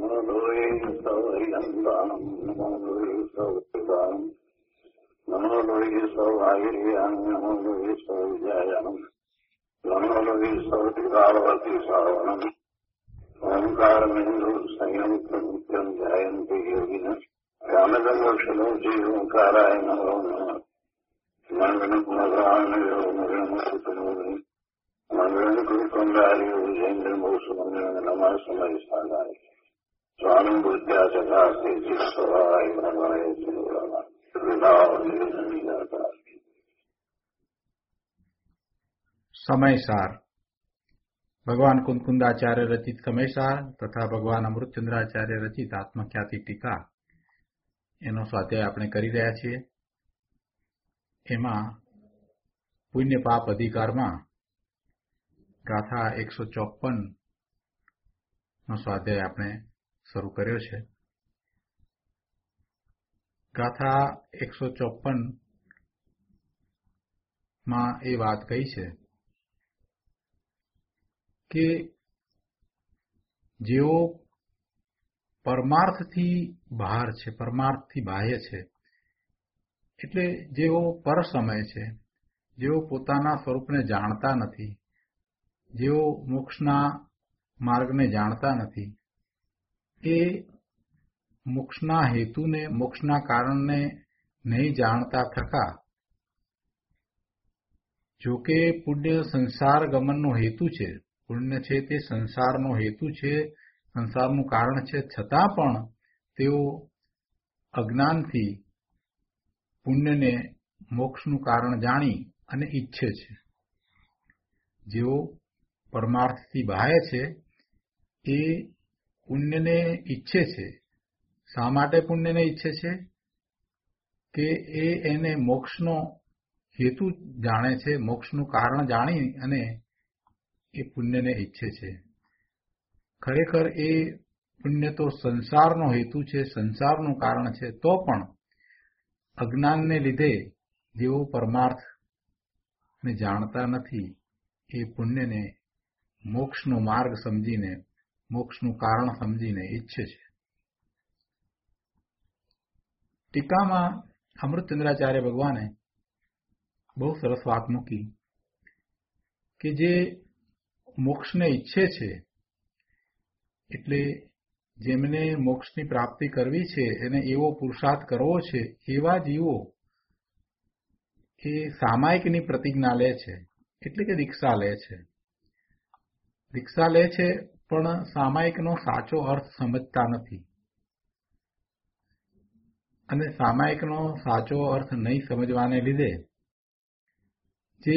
સમયસાર ભગવાન કુંદકુંદાચાર્ય રચિત સમયસાર તથા ભગવાન અમૃતચંદ્રાચાર્ય રચિત આત્મખ્યાતિ ટીકા એનો સ્વાધ્યાય આપણે કરી રહ્યા છીએ. એમાં પુણ્ય પાપ અધિકારમાં ગાથા 154 નો સ્વાધ્યાય આપણે શરૂ કર્યો છે. ગાથા 154 માં એ વાત કહી છે કે જેઓ પરમાર્થથી બહાર છે, પરમાર્થથી બાહ્ય છે, એટલે જેઓ પરસમય છે, જેઓ પોતાના સ્વરૂપને જાણતા નથી, જેઓ મોક્ષના માર્ગને જાણતા નથી, એ મોક્ષના હેતુને, મોક્ષના કારણને નહીં જાણતા થકા જો કે પુણ્ય સંસાર ગમનનો હેતુ છે, પુણ્ય છે તે સંસારનો હેતુ છે, સંસારનું કારણ છે, છતાં પણ તેઓ અજ્ઞાનથી પુણ્યને મોક્ષનું કારણ જાણી અને ઈચ્છે છે. જેઓ પરમાર્થથી બાહ્ય છે એ પુણ્યને ઈચ્છે છે. શા માટે પુણ્યને ઈચ્છે છે? કે એને મોક્ષનો હેતુ જાણે છે, મોક્ષનું કારણ જાણી અને એ પુણ્યને ઈચ્છે છે. ખરેખર એ પુણ્ય તો સંસારનો હેતુ છે, સંસારનું કારણ છે, તો પણ અજ્ઞાનને લીધે જેઓ પરમાર્થને જાણતા નથી એ પુણ્યને મોક્ષનો માર્ગ સમજીને, મોક્ષનું કારણ સમજીને ઈચ્છે છે. ટીકામાં અમૃતચંદ્રાચાર્ય ભગવાને બહુ સરસ વાત મૂકી કે જે મોક્ષને ઈચ્છે છે, એટલે જેમને મોક્ષની પ્રાપ્તિ કરવી છે, એને એવો પુરુષાર્થ કરવો છે, એવા જીવો એ સામાયિકની પ્રતિજ્ઞા લે છે, એટલે કે દીક્ષા લે છે. દીક્ષા લે છે પણ સામાયિકનો સાચો અર્થ સમજતા નથી, અને સામાયિકનો સાચો અર્થ નહીં સમજવાને લીધે જે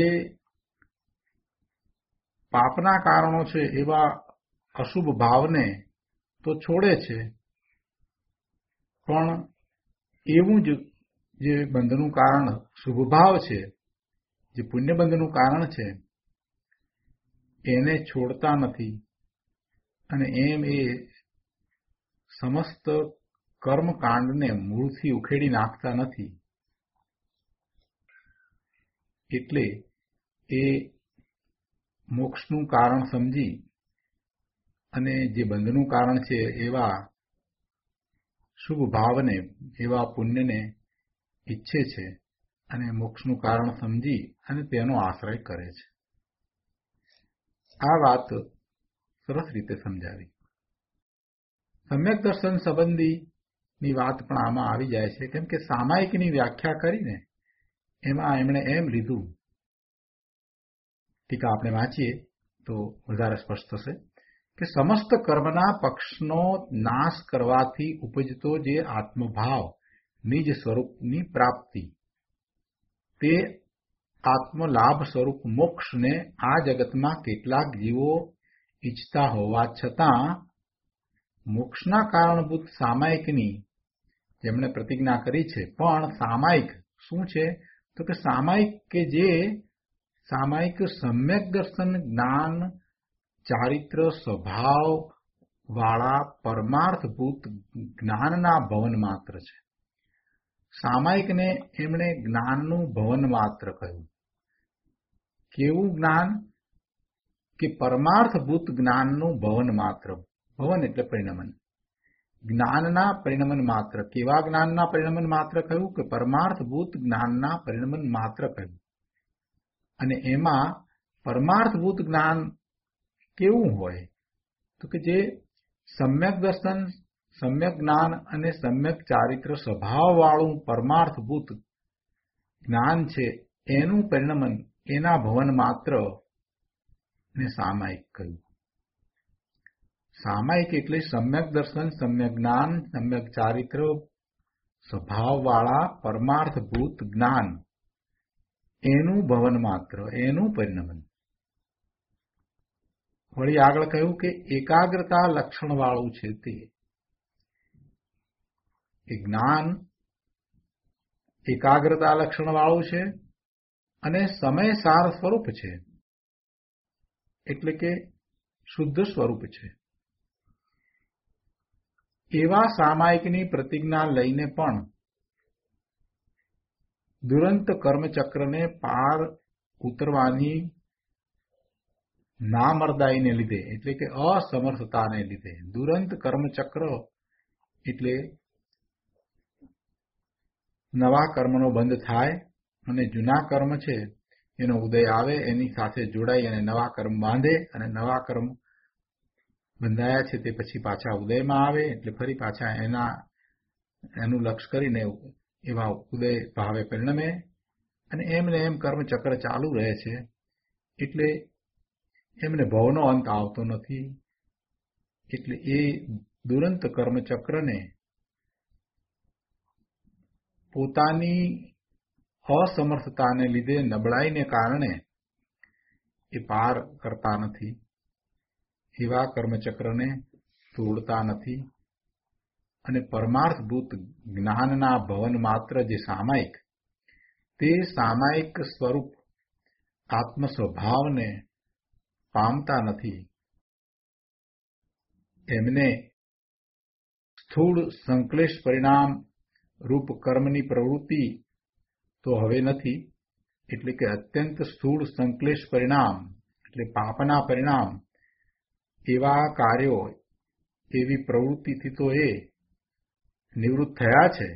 પાપના કારણો છે એવા અશુભ ભાવને તો છોડે છે, પણ એવું જ જે બંધનું કારણ શુભ ભાવ છે, જે પુણ્યબંધનું કારણ છે, એને છોડતા નથી, અને એમ એ સમસ્ત કર્મકાંડને મૂળથી ઉખેડી નાખતા નથી. એટલે એ મોક્ષનું કારણ સમજી અને જે બંધનું કારણ છે એવા શુભ ભાવને, એવા પુણ્યને ઈચ્છે છે અને મોક્ષનું કારણ સમજી અને તેનો આશ્રય કરે છે. આ વાત સરસ રીતે સમજાવી. સમ્યક દર્શન સંબંધીની વાત પણ આમાં આવી જાય છે, કેમ કે સામાયિકની વ્યાખ્યા કરીને એમાં એમણે એમ લીધું. ટીકા આપણે વાંચીએ તો વધારે સ્પષ્ટ થશે કે સમસ્ત કર્મના પક્ષનો નાશ કરવાથી ઉપજતો જે આત્મભાવ, નિજ સ્વરૂપની પ્રાપ્તિ, તે આત્મલાભ સ્વરૂપ મોક્ષને આ જગતમાં કેટલાક જીવો ઈચ્છતા હોવા છતાં મોક્ષના કારણભૂત સામાયિકની જેમણે પ્રતિજ્ઞા કરી છે, પણ સામાયિક શું છે તો કે સામાયિક કે જે સામાયિક સમ્યક દર્શન, જ્ઞાન, ચારિત્ર, સ્વભાવ વાળા પરમાર્થભૂત જ્ઞાનના ભવન માત્ર છે. સામાયિકને એમણે જ્ઞાનનું ભવન માત્ર કહ્યું. કેવું જ્ઞાન? કે પરમાર્થભૂત જ્ઞાનનું ભવન માત્ર. ભવન એટલે પરિણમન. જ્ઞાનના પરિણમન માત્ર. કેવા જ્ઞાનના પરિણમન માત્ર કહ્યું? કે પરમાર્થભૂત જ્ઞાનના પરિણમન માત્ર કહ્યું. અને એમાં પરમાર્થભૂત જ્ઞાન કેવું હોય? તો કે જે સમ્યક દર્શન, સમ્યક જ્ઞાન અને સમ્યક ચારિત્ર સ્વભાવવાળું પરમાર્થભૂત જ્ઞાન છે, એનું પરિણમન, એના ભવન માત્ર ને સામાયિક કહ્યું. સામાયિક એટલે સમ્યક દર્શન, સમ્યક જ્ઞાન, સમ્યક ચારિત્ર સ્વભાવવાળા પરમાર્થભૂત જ્ઞાન, એનું ભવન માત્ર, એનું પરિણમન. વળી આગળ કહ્યું કે એકાગ્રતા લક્ષણ વાળું છે તે. એ જ્ઞાન એકાગ્રતા લક્ષણ વાળું છે અને સમય સાર સ્વરૂપ છે, એટલે કે શુદ્ધ સ્વરૂપ છે. એવા સામાયિકની પ્રતિજ્ઞા લઈને પણ દુરંત કર્મચક્રને પાર ઉતરવાની નામર્દાઈને લીધે, એટલે કે અસમર્થતાને લીધે, દુરંત કર્મચક્ર એટલે નવા કર્મનો બંધ થાય અને જૂના કર્મ છે એનો ઉદય આવે, એની સાથે જોડાઈ અને નવા કર્મ બાંધે, અને નવા કર્મ બંધાયા છે તે પછી પાછા ઉદયમાં આવે, એટલે ફરી પાછા એનું લક્ષ્ય કરીને એવા ઉદય ભાવે પરિણમે, અને એમને એમ કર્મચક્ર ચાલુ રહે છે. એટલે એમને ભવનો અંત આવતો નથી. એટલે એ દુરંત કર્મચક્રને પોતાની અસમર્થતાને લીધે, નબળાઈને કારણે એ પાર કરતા નથી. એવા કર્મચક્રને તોડતા નથી. અને પરમાર્થભૂત જ્ઞાનના ભવન માત્ર જે સામાયિક, તે સામાયિક સ્વરૂપ આત્મ સ્વભાવને પામતા નથી. એમને સ્થૂળ સંશ્લેષ પરિણામ રૂપ કર્મની પ્રવૃત્તિ તો હવે નથી, એટલે કે અત્યંત સ્થૂળ સંશ્લેષ પરિણામ એટલે પાપના પરિણામ, એવા કાર્યો, એવી પ્રવૃત્તિથી તો એ નિવૃત્ત થયા છે,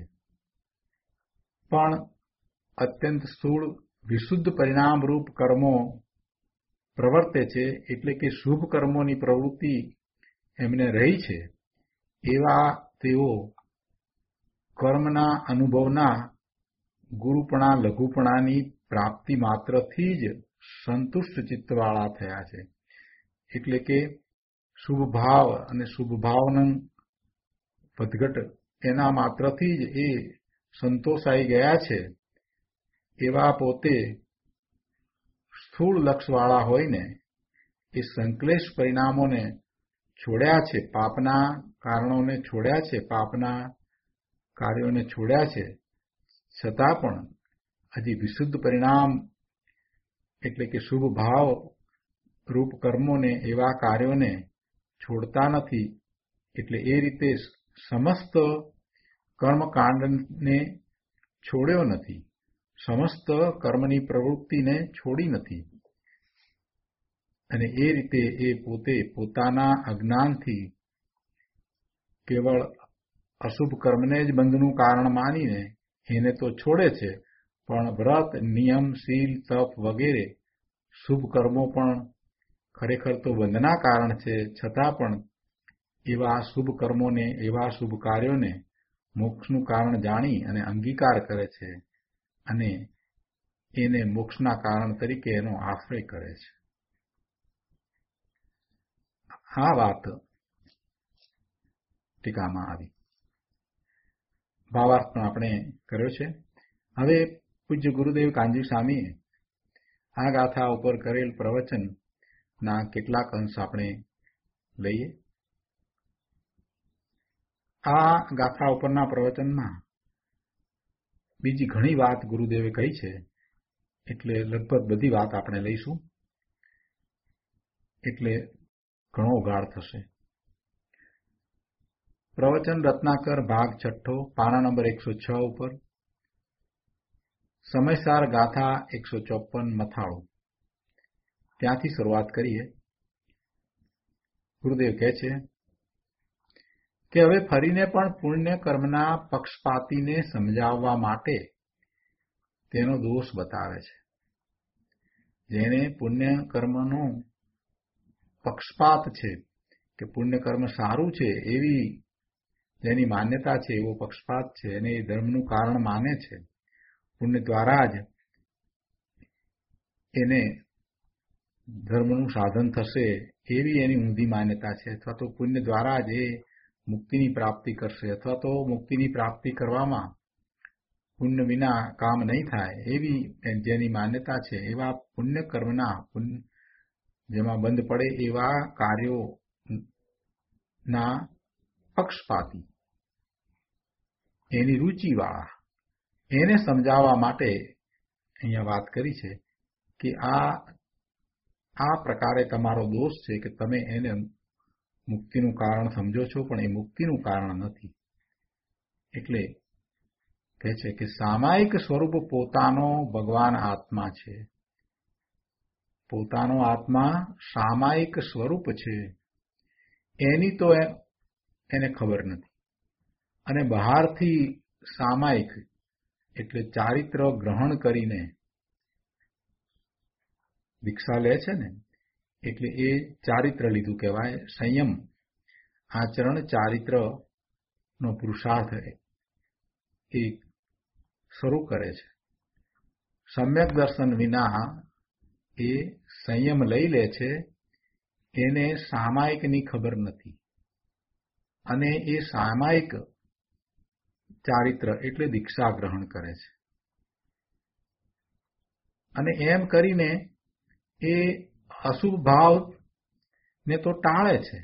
પણ અત્યંત સ્થૂળ વિશુદ્ધ પરિણામ રૂપ કર્મો પ્રવર્તે છે, એટલે કે શુભ કર્મોની પ્રવૃત્તિ એમને રહી છે. એવા તેઓ કર્મના અનુભવના ગુરુપણા, લઘુપણાની પ્રાપ્તિ માત્રથી જ સંતુષ્ટ ચિત્તવાળા થયા છે. એટલે કે શુભ ભાવ અને શુભ ભાવનું વધઘટ એના માત્રથી જ એ સંતોષાઈ ગયા છે. એવા પોતે સ્થૂળ લક્ષવાળા હોઈને એ સંશ્લેષ પરિણામોને છોડ્યા છે, પાપના કારણોને છોડ્યા છે, પાપના કાર્યોને છોડ્યા છે, છતાં પણ હજી વિશુદ્ધ પરિણામ એટલે કે શુભ ભાવ રૂપ કર્મોને, એવા કાર્યોને છોડતા નથી. એટલે એ રીતે સમસ્ત કર્મકાંડને છોડ્યો નથી, સમસ્ત કર્મની પ્રવૃત્તિને છોડી નથી. અને એ રીતે એ પોતે પોતાના અજ્ઞાનથી કેવળ અશુભ કર્મને જ બંધનું કારણ માનીને એને તો છોડે છે, પણ વ્રત, નિયમ, શીલ, તપ વગેરે શુભ કર્મો પણ ખરેખર તો બંધના કારણ છે, છતાં પણ એવા શુભ કર્મોને, એવા શુભ કાર્યોને મોક્ષનું કારણ જાણી અને અંગીકાર કરે છે, અને એને મોક્ષના કારણ તરીકે એનો આશ્રય કરે છે. આ વાત ટીકામાં આવી. ભાવાર્થ પણ આપણે કર્યો છે. હવે પૂજ્ય ગુરુદેવ કાનજી સ્વામીએ આ ગાથા ઉપર કરેલ પ્રવચનના કેટલાક અંશ આપણે લઈએ. આ ગાથા ઉપરના પ્રવચનમાં બીજી ઘણી વાત ગુરુદેવે કહી છે, એટલે લગભગ બધી વાત આપણે લઈશું, એટલે ઘણો ઉઘાડ થશે. પ્રવચન રત્નાકર ભાગ 6, પાના નંબર 106 ઉપર, સમયસાર ગાથા 154 મથાળું, ત્યાંથી શરૂઆત કરીએ. ગુરુદેવ કહે છે, કે હવે ફરીને પણ પુણ્ય કર્મના પક્ષપાતીને સમજાવવા માટે તેનો દોષ બતાવે છે. જેને પુણ્ય કર્મનો પક્ષપાત છે કે પુણ્ય કર્મ સારું છે એવી જેની માન્યતા છે, એવો પક્ષપાત છે અને એ ધર્મનું કારણ માને છે, પુણ્ય દ્વારા જ એને ધર્મનું સાધન થશે એવી એની ઊંધી માન્યતા છે, અથવા તો પુણ્ય દ્વારા જ એ મુક્તિની પ્રાપ્તિ કરશે, અથવા તો મુક્તિની પ્રાપ્તિ કરવામાં પુણ્ય વિના કામ નહીં થાય એવી જેની માન્યતા છે, એવા પુણ્ય કર્મના જેમાં બંધ પડે એવા કાર્યોના પક્ષપાતી, એની રુચિવાળા, એને સમજાવવા માટે અહીંયા વાત કરી છે કે આ પ્રકારે તમારો દોષ છે કે તમે એને મુક્તિનું કારણ સમજો છો, પણ એ મુક્તિનું કારણ નથી. એટલે કહે છે કે સામાયિક સ્વરૂપ પોતાનો ભગવાન આત્મા છે. પોતાનો આત્મા સામાયિક સ્વરૂપ છે એની તો એને ખબર નથી, અને બહારથી સામાયિક એટલે ચારિત્ર ગ્રહણ કરીને દીક્ષા લે છે ને, એટલે એ ચારિત્ર લીધું કહેવાય. સંયમ આચરણ ચારિત્રનો પુરુષાર્થ એ શરૂ કરે છે. સમ્યક દર્શન વિના એ સંયમ લઈ લે છે, એને સામાયિકની ખબર નથી, અને એ સામાયિક ચારિત્ર એટલે દીક્ષા ગ્રહણ કરે છે. અને એમ કરીને એ અશુભ ભાવને તો ટાળે છે,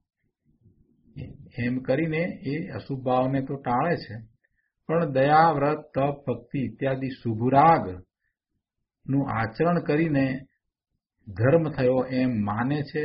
એમ કરીને એ અશુભ ભાવને તો ટાળે છે, પણ દયા, વ્રત, તપ, ભક્તિ ઇત્યાદિ શુભરાગ નું આચરણ કરીને ધર્મ થયો એમ માને છે.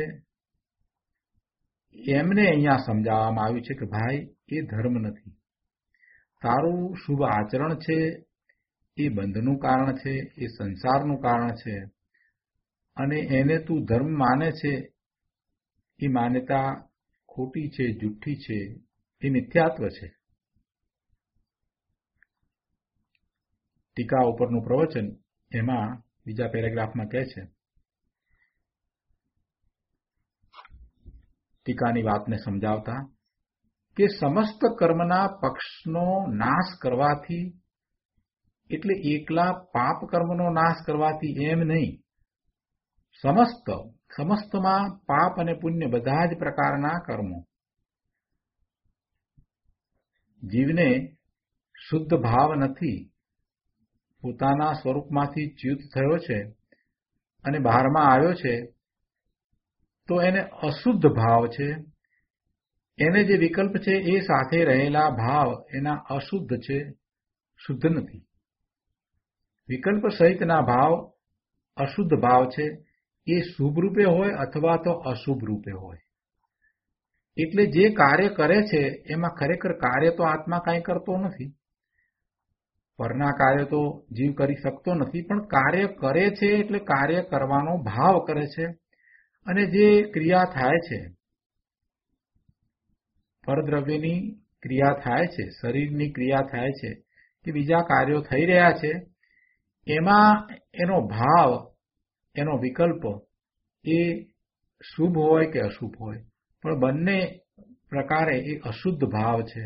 એમને અહીંયા સમજાવવામાં આવ્યું છે કે ભાઈ એ ધર્મ નથી. તારું શુભ આચરણ છે એ બંધનું કારણ છે, એ સંસારનું કારણ છે, અને એને તું ધર્મ માને છે એ માન્યતા ખોટી છે, જુઠ્ઠી છે, એ મિથ્યાત્વ છે. ટીકા ઉપરનું પ્રવચન એમાં બીજા પેરેગ્રાફમાં કહે છે, ટીકાની વાતને સમજાવતા કે સમસ્ત કર્મના પક્ષનો નાશ કરવાથી એટલે એકલા પાપ કર્મનો નાશ કરવાથી એમ નહીં, સમસ્તમાં પાપ અને પુણ્ય બધા જ પ્રકારના કર્મો જીવને શુદ્ધ ભાવ નથી, પોતાના સ્વરૂપમાંથી ચ્યુત થયો છે અને બહારમાં આવ્યો છે, તો એને અશુદ્ધ ભાવ છે. એને જે વિકલ્પ છે એ સાથે રહેલા ભાવ એના અશુદ્ધ છે, શુદ્ધ નથી. વિકલ્પ સહિતના ભાવ અશુદ્ધ ભાવ છે, એ શુભ રૂપે હોય અથવા તો અશુભ રૂપે હોય. એટલે જે કાર્ય કરે છે એમાં ખરેખર કાર્ય તો આત્મા કાંઈ કરતો નથી, પરના કાર્ય તો જીવ કરી શકતો નથી, પણ કાર્ય કરે છે એટલે કાર્ય કરવાનો ભાવ કરે છે. અને જે ક્રિયા થાય છે, પરદ્રવ્યની ક્રિયા થાય છે, શરીરની ક્રિયા થાય છે કે બીજા કાર્યો થઈ રહ્યા છે, એમાં એનો ભાવ, એનો વિકલ્પ એ શુભ હોય કે અશુભ હોય, પણ બંને પ્રકારે એ અશુદ્ધ ભાવ છે.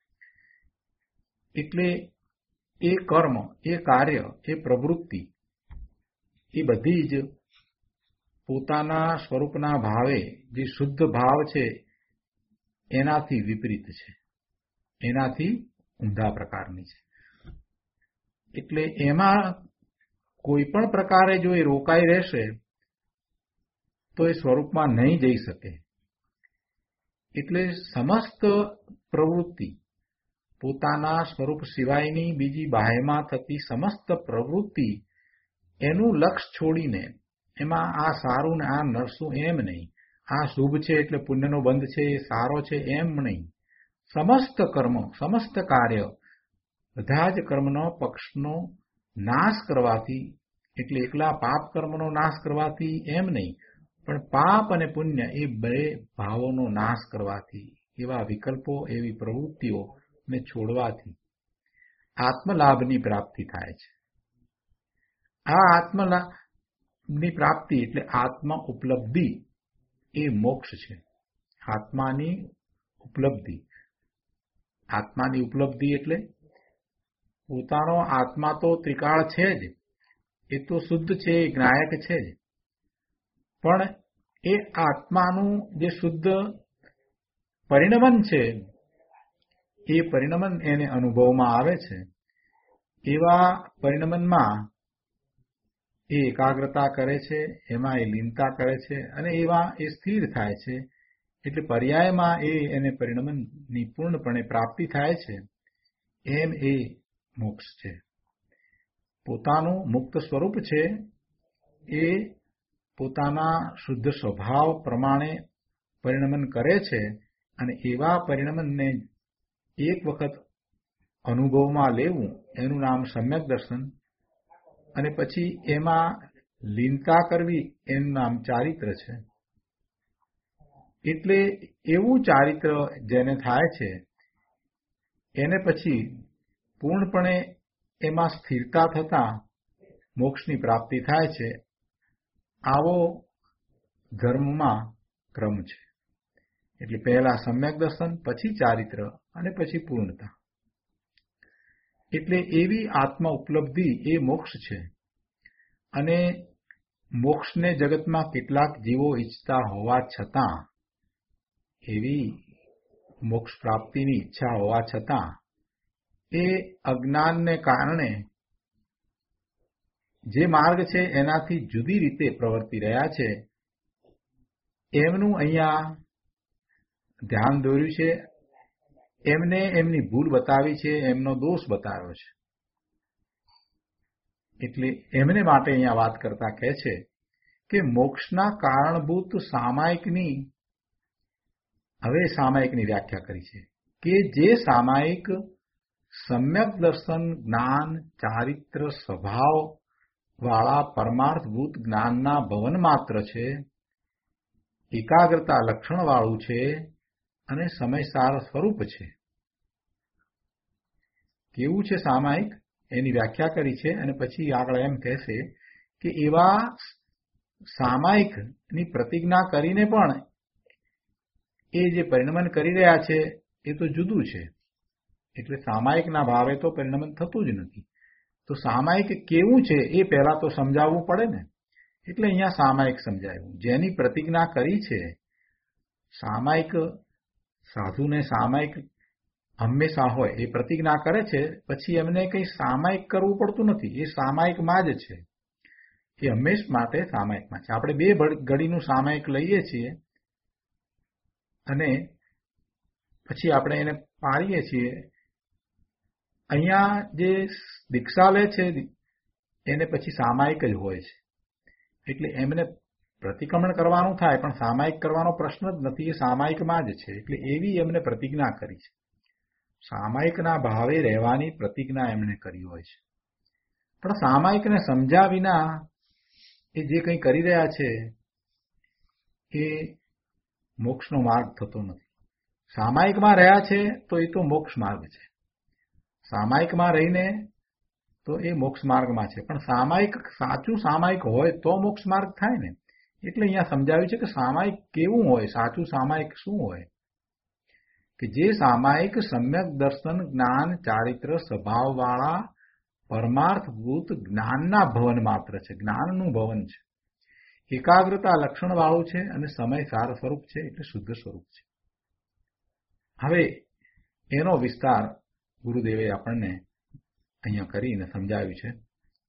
એટલે એ કર્મ, એ કાર્ય, એ પ્રવૃત્તિ એ બધી જ પોતાના સ્વરૂપના ભાવે જે શુદ્ધ ભાવ છે એનાથી વિપરીત છે, એનાથી ઊંધા પ્રકારની છે. એટલે એમાં કોઈ પણ પ્રકારે જો એ રોકાઈ રહેશે તો એ સ્વરૂપમાં નહીં જઈ શકે. એટલે સમસ્ત પ્રવૃત્તિ, પોતાના સ્વરૂપ સિવાયની બીજી બાહ્યમાં થતી સમસ્ત પ્રવૃત્તિ એનું લક્ષ્ય છોડીને એમાં આ સારું ને આ નરસું એમ નહીં, આ શુભ છે એટલે પુણ્યનો બંધ છે એ સારો છે એમ નહીં, સમસ્ત કર્મ, સમસ્ત કાર્ય, બધા જ કર્મનો પક્ષનો નાશ કરવાથી, એટલે એકલા પાપ કર્મનો નાશ કરવાથી એમ નહીં, પણ પાપ અને પુણ્ય એ બે ભાવોનો નાશ કરવાથી એવા વિકલ્પો, એવી પ્રવૃત્તિઓને છોડવાથી આત્મલાભની પ્રાપ્તિ થાય છે. આ આત્મલાભની પ્રાપ્તિ એટલે આત્મ ઉપલબ્ધિ એ મોક્ષ છે. આત્માની ઉપલબ્ધિ એટલે પોતાનો આત્મા તો ત્રિકાળ છે જ, એ તો શુદ્ધ છે, એ જ્ઞાયક છે જ, પણ એ આત્માનું જે શુદ્ધ પરિણમન છે, એ પરિણમન એને અનુભવમાં આવે છે. એવા પરિણમનમાં એ એકાગ્રતા કરે છે, એમાં એ લીનતા કરે છે અને એવા એ સ્થિર થાય છે. એટલે પર્યાયમાં એને પરિણમનની પૂર્ણપણે પ્રાપ્તિ થાય છે. એમ એ મોક્ષ છે. પોતાનું મુક્ત સ્વરૂપ છે એ પોતાના શુદ્ધ સ્વભાવ પ્રમાણે પરિણમન કરે છે અને એવા પરિણમનને એક વખત અનુભવમાં લેવું એનું નામ સમ્યક દર્શન, અને પછી એમાં લીનતા કરવી એનું નામ ચારિત્ર છે. એટલે એવું ચારિત્ર જેને થાય છે એને પછી પૂર્ણપણે એમાં સ્થિરતા થતા મોક્ષની પ્રાપ્તિ થાય છે. આવો ધર્મમાં ક્રમ છે. એટલે પહેલા સમ્યક દર્શન, પછી ચારિત્ર અને પછી પૂર્ણતા. એટલે એવી આત્મ ઉપલબ્ધિ એ મોક્ષ છે. અને મોક્ષને જગતમાં કેટલાક જીવો ઈચ્છતા હોવા છતાં, એવી મોક્ષ પ્રાપ્તિની ઈચ્છા હોવા છતાં એ અજ્ઞાનને કારણે જે માર્ગ છે એનાથી જુદી રીતે પ્રવર્તી રહ્યા છે. એમનું અહીંયા ધ્યાન દોર્યું છે, એમને એમની ભૂલ બતાવી છે, એમનો દોષ બતાવ્યો છે. એટલે એમને માટે અહીંયા વાત કરતા કહે છે કે મોક્ષના કારણભૂત સામાયિકની વ્યાખ્યા કરી છે કે જે સામાયિક સમ્યક દર્શન, જ્ઞાન, ચારિત્ર, સ્વભાવ વાળા પરમાર્થભૂત જ્ઞાનના ભવન માત્ર છે, એકાગ્રતા લક્ષણ વાળું છે અને સમયસાર સ્વરૂપ છે. કેવું છે સામાયિક એની વ્યાખ્યા કરી છે. અને પછી આગળ એમ કહેશે કે એવા સામાયિકની પ્રતિજ્ઞા કરીને પણ એ જે પરિણમન કરી રહ્યા છે એ તો જુદું છે. એટલે સામાયિકના ભાવે તો પરિણમન થતું જ નથી. તો સામાયિક કેવું છે એ પહેલા તો સમજાવવું પડે ને. એટલે અહીંયા સામાયિક સમજાયું. જેની પ્રતિજ્ઞા કરી છે, સામાયિક સાધુને સામાયિક હંમેશા હોય, એ પ્રતિજ્ઞા કરે છે, પછી એમને કંઈ સામાયિક કરવું પડતું નથી. એ સામાયિકમાં જ છે. એ હંમેશ માટે સામાયિકમાં છે. આપણે બે ઘડીનું સામાયિક લઈએ છીએ અને પછી આપણે એને પાડીએ છીએ. અહીંયા જે દીક્ષા લે છે એને પછી સામાયિક જ હોય છે. એટલે એમને પ્રતિક્રમણ કરવાનું થાય પણ સામાયિક કરવાનો પ્રશ્ન જ નથી. એ સામાયિકમાં જ છે. એટલે એવી એમને પ્રતિજ્ઞા કરી છે. સામાયિકના ભાવે રહેવાની પ્રતિજ્ઞા એમણે કરી હોય છે. પણ સામાયિકને સમજ્યા વિના એ જે કંઈ કરી રહ્યા છે એ મોક્ષનો માર્ગ થતો નથી. સામાયિકમાં રહ્યા છે તો એ તો મોક્ષ માર્ગ છે. સામાયિકમાં રહીને તો એ મોક્ષ માર્ગમાં છે. પણ સામાયિક સાચું સામાયિક હોય તો મોક્ષ માર્ગ થાય ને. એટલે અહીંયા સમજાવ્યું છે કે સામાયિક કેવું હોય, સાચું સામાયિક શું હોય. કે જે સામાયિક સમ્યક દર્શન, જ્ઞાન, ચારિત્ર, સ્વભાવવાળા પરમાર્થભૂત જ્ઞાનના ભવન માત્ર છે. જ્ઞાનનું ભવન છે. એકાગ્રતા લક્ષણ વાળું છે અને સમય સાર સ્વરૂપ છે. એટલે શુદ્ધ સ્વરૂપ છે. હવે એનો વિસ્તાર ગુરુદેવે આપણને અહીંયા કરીને સમજાવ્યું છે.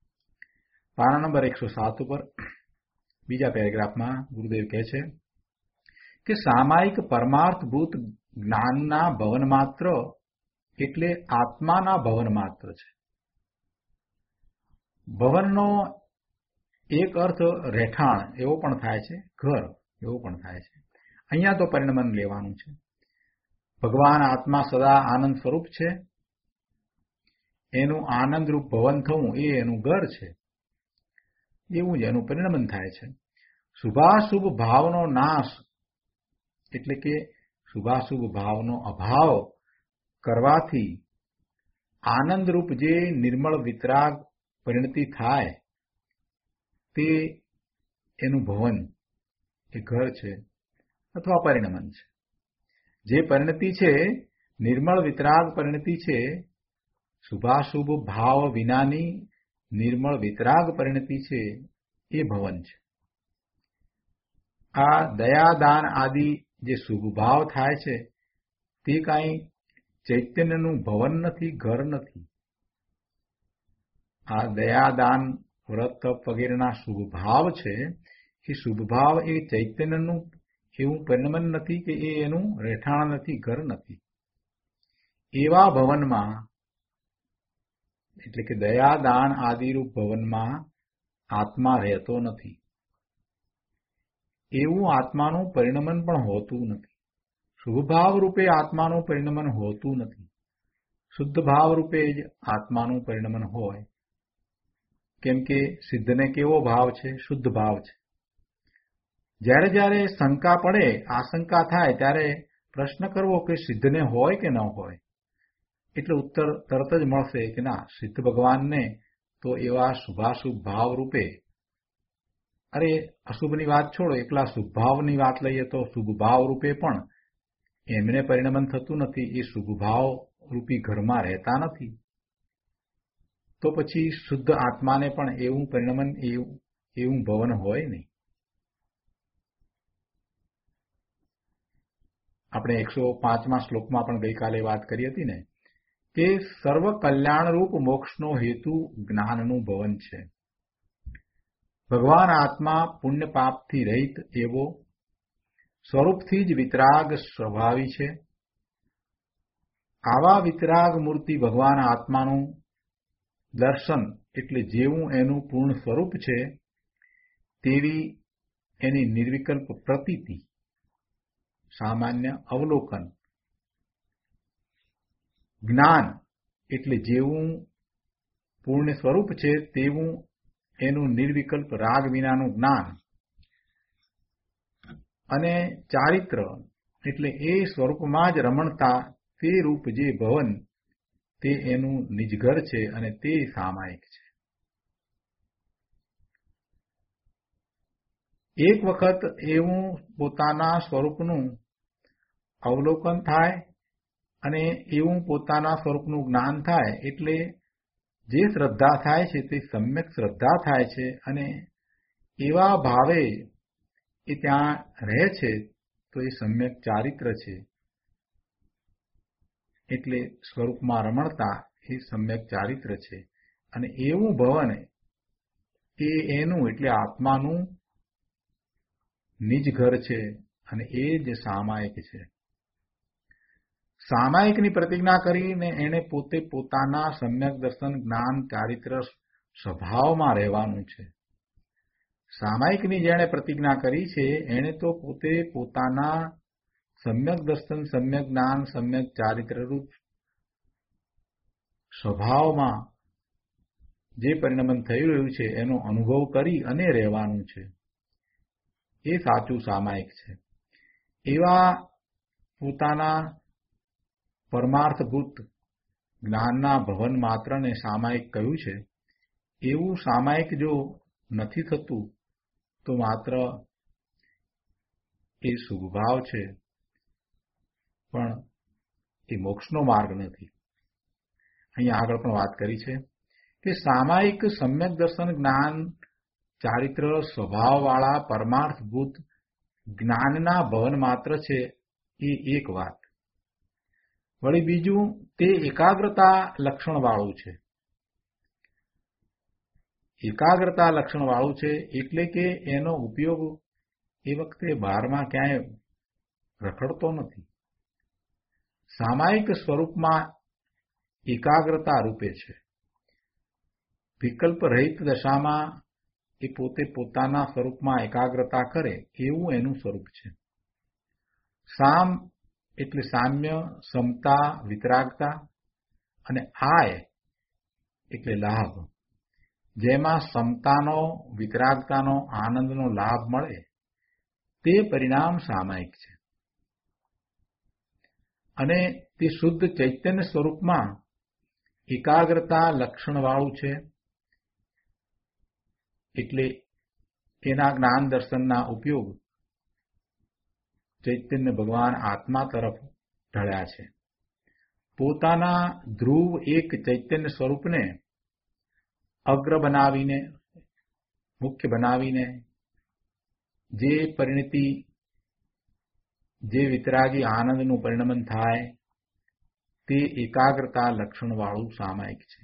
પાના નંબર 107 ઉપર બીજા પેરેગ્રાફમાં ગુરુદેવ કહે છે કે સામાયિક પરમાર્થભૂત જ્ઞાનના ભવન માત્ર એટલે આત્માના ભવન માત્ર છે. ભવનનો એક અર્થ રહેઠાણ એવો પણ થાય છે, ઘર એવો પણ થાય છે. અહીંયા તો પરિણમન લેવાનું છે. ભગવાન આત્મા સદા આનંદ સ્વરૂપ છે. એનું આનંદરૂપ ભવન થવું એ એનું ઘર છે. એવું જ એનું પરિણમન થાય છે. શુભાશુભ ભાવનો નાશ એટલે કે શુભાશુભ ભાવનો અભાવ કરવાથી આનંદરૂપ જે નિર્મળ વિતરાગ પરિણતિ થાય તે એનું ભવન, એ ઘર છે અથવા પરિણમન છે. જે પરિણતિ છે, નિર્મળ વિતરાગ પરિણતિ છે, શુભાશુભ ભાવ વિનાની નિર્મળ વિતરાગ પરિણતિ છે, એ ભવન છે. આ દયાદાન આદિ જે શુભ ભાવ થાય છે તે કાંઈ ચૈતન્યનું ભવન નથી, ઘર નથી. આ દયાદાન વ્રત તપ વગેરેના શુભ ભાવ છે, એ શુભ ભાવ એ ચૈતન્યનું એવું પરિણમન નથી કે એ એનું રહેઠાણ નથી, ઘર નથી. એવા ભવનમાં એટલે કે દયાદાન આદિરૂપ ભવનમાં આત્મા રહેતો નથી. એવું આત્માનું પરિણમન પણ હોતું નથી. શુભ ભાવ રૂપે આત્માનું પરિણમન હોતું નથી. શુદ્ધ ભાવ રૂપે જ આત્માનું પરિણમન હોય. કેમ કે સિદ્ધને કેવો ભાવ છે? શુદ્ધ ભાવ છે. જ્યારે જ્યારે શંકા પડે, આશંકા થાય, ત્યારે પ્રશ્ન કરવો કે સિદ્ધને હોય કે ન હોય, એટલે ઉત્તર તરત જ મળશે કે ના, સિદ્ધ ભગવાનને તો એવા શુભાશુભ ભાવ રૂપે, અરે અશુભની વાત છોડો, એકલા શુભ ભાવની વાત લઈએ તો શુભ ભાવ રૂપે પણ એમને પરિણમન થતું નથી. એ શુભ ભાવ રૂપી ઘરમાં રહેતા નથી. તો પછી શુદ્ધ આત્માને પણ એવું પરિણમન, એવું ભવન હોય નહીં. આપણે 105મા શ્લોકમાં પણ ગઈકાલે વાત કરી હતી ને કે સર્વ કલ્યાણરૂપ મોક્ષનો હેતુ જ્ઞાનનું ભવન છે. ભગવાન આત્મા પુણ્ય પાપથી રહિત એવો સ્વરૂપથી જ વિતરાગ સ્વભાવી છે. આવા વિતરાગ મૂર્તિ ભગવાન આત્માનું દર્શન એટલે જેવું એનું પૂર્ણ સ્વરૂપ છે તેવી એની નિર્વિકલ્પ પ્રતીતિ, સામાન્ય અવલોકન, જ્ઞાન એટલે જેવું પૂર્ણ સ્વરૂપ છે તેવું એનું નિર્વિકલ્પ રાગ વિનાનું જ્ઞાન, અને ચારિત્ર એટલે એ સ્વરૂપમાં જ રમણતા તે રૂપ જે ભવન, તે એનું નિજઘર છે અને તે સામાયિક છે. એક વખત એવું પોતાના સ્વરૂપનું અવલોકન થાય અને એવું પોતાના સ્વરૂપનું જ્ઞાન થાય એટલે જે શ્રદ્ધા થાય છે તે સમ્યક શ્રદ્ધા થાય છે અને એવા ભાવે એ ત્યાં રહે છે તો એ સમ્યક ચારિત્ર છે. એટલે સ્વરૂપમાં રમણતા એ સમ્યક ચારિત્ર છે. અને એવું ભવન એ એનું એટલે આત્માનું નિજ ઘર છે અને એ જ સામાયિક છે. સામાયિકની પ્રતિજ્ઞા કરીને એણે પોતે પોતાના સમ્યક દર્શન જ્ઞાન ચારિત્ર સ્વભાવમાં રહેવાનું છે. સામાયિકની જેણે પ્રતિજ્ઞા કરી છે એણે તો પોતે પોતાના સમ્યક દર્શન, સમ્યક જ્ઞાન, સમ્યક ચારિત્ર રૂપ સ્વભાવમાં જે પરિણમન થઈ રહ્યું છે એનો અનુભવ કરી અને રહેવાનું છે. એ સાચું સામાયિક છે. એવા પોતાના પરમાર્થભૂત જ્ઞાનના ભવન માત્રને સામાયિક કહ્યું છે. એવું સામાયિક જો નથી થતું તો માત્ર એ શુભભાવ છે, પણ એ મોક્ષનો માર્ગ નથી. અહીંયા આગળ પણ વાત કરી છે કે સામાયિક સમ્યક દર્શન જ્ઞાન ચારિત્ર સ્વભાવવાળા પરમાર્થભૂત જ્ઞાનના ભવન માત્ર છે, એ એક વાત. વળી બીજું, તે એકાગ્રતા લક્ષણવાળું છે. એકાગ્રતા લક્ષણવાળું છે એટલે કે એનો ઉપયોગ એ વખતે બહારમાં ક્યાંય રખડતો નથી. સામાયિક સ્વરૂપમાં એકાગ્રતા રૂપે છે. વિકલ્પ રહિત દશામાં એ પોતે પોતાના સ્વરૂપમાં એકાગ્રતા કરે એવું એનું સ્વરૂપ છે. સામ એટલે સામ્ય, સમતા, વિતરાગતા, અને આય એટલે લાભ. જેમાં સમતાનો, વિતરાગતાનો, આનંદનો લાભ મળે તે પરિણામ સામાયિક છે. અને તે શુદ્ધ ચૈતન્ય સ્વરૂપમાં એકાગ્રતા લક્ષણવાળું છે. એટલે એના જ્ઞાન દર્શનના ઉપયોગ ચૈતન્ય ભગવાન આત્મા તરફ ઢળ્યા છે. પોતાના ધ્રુવ એક ચૈતન્ય સ્વરૂપને અગ્ર બનાવીને, મુખ્ય બનાવીને જે પરિણતિ, જે વિતરાગી આનંદનું પરિણમન થાય તે એકાગ્રતા લક્ષણવાળું સામાયિક છે.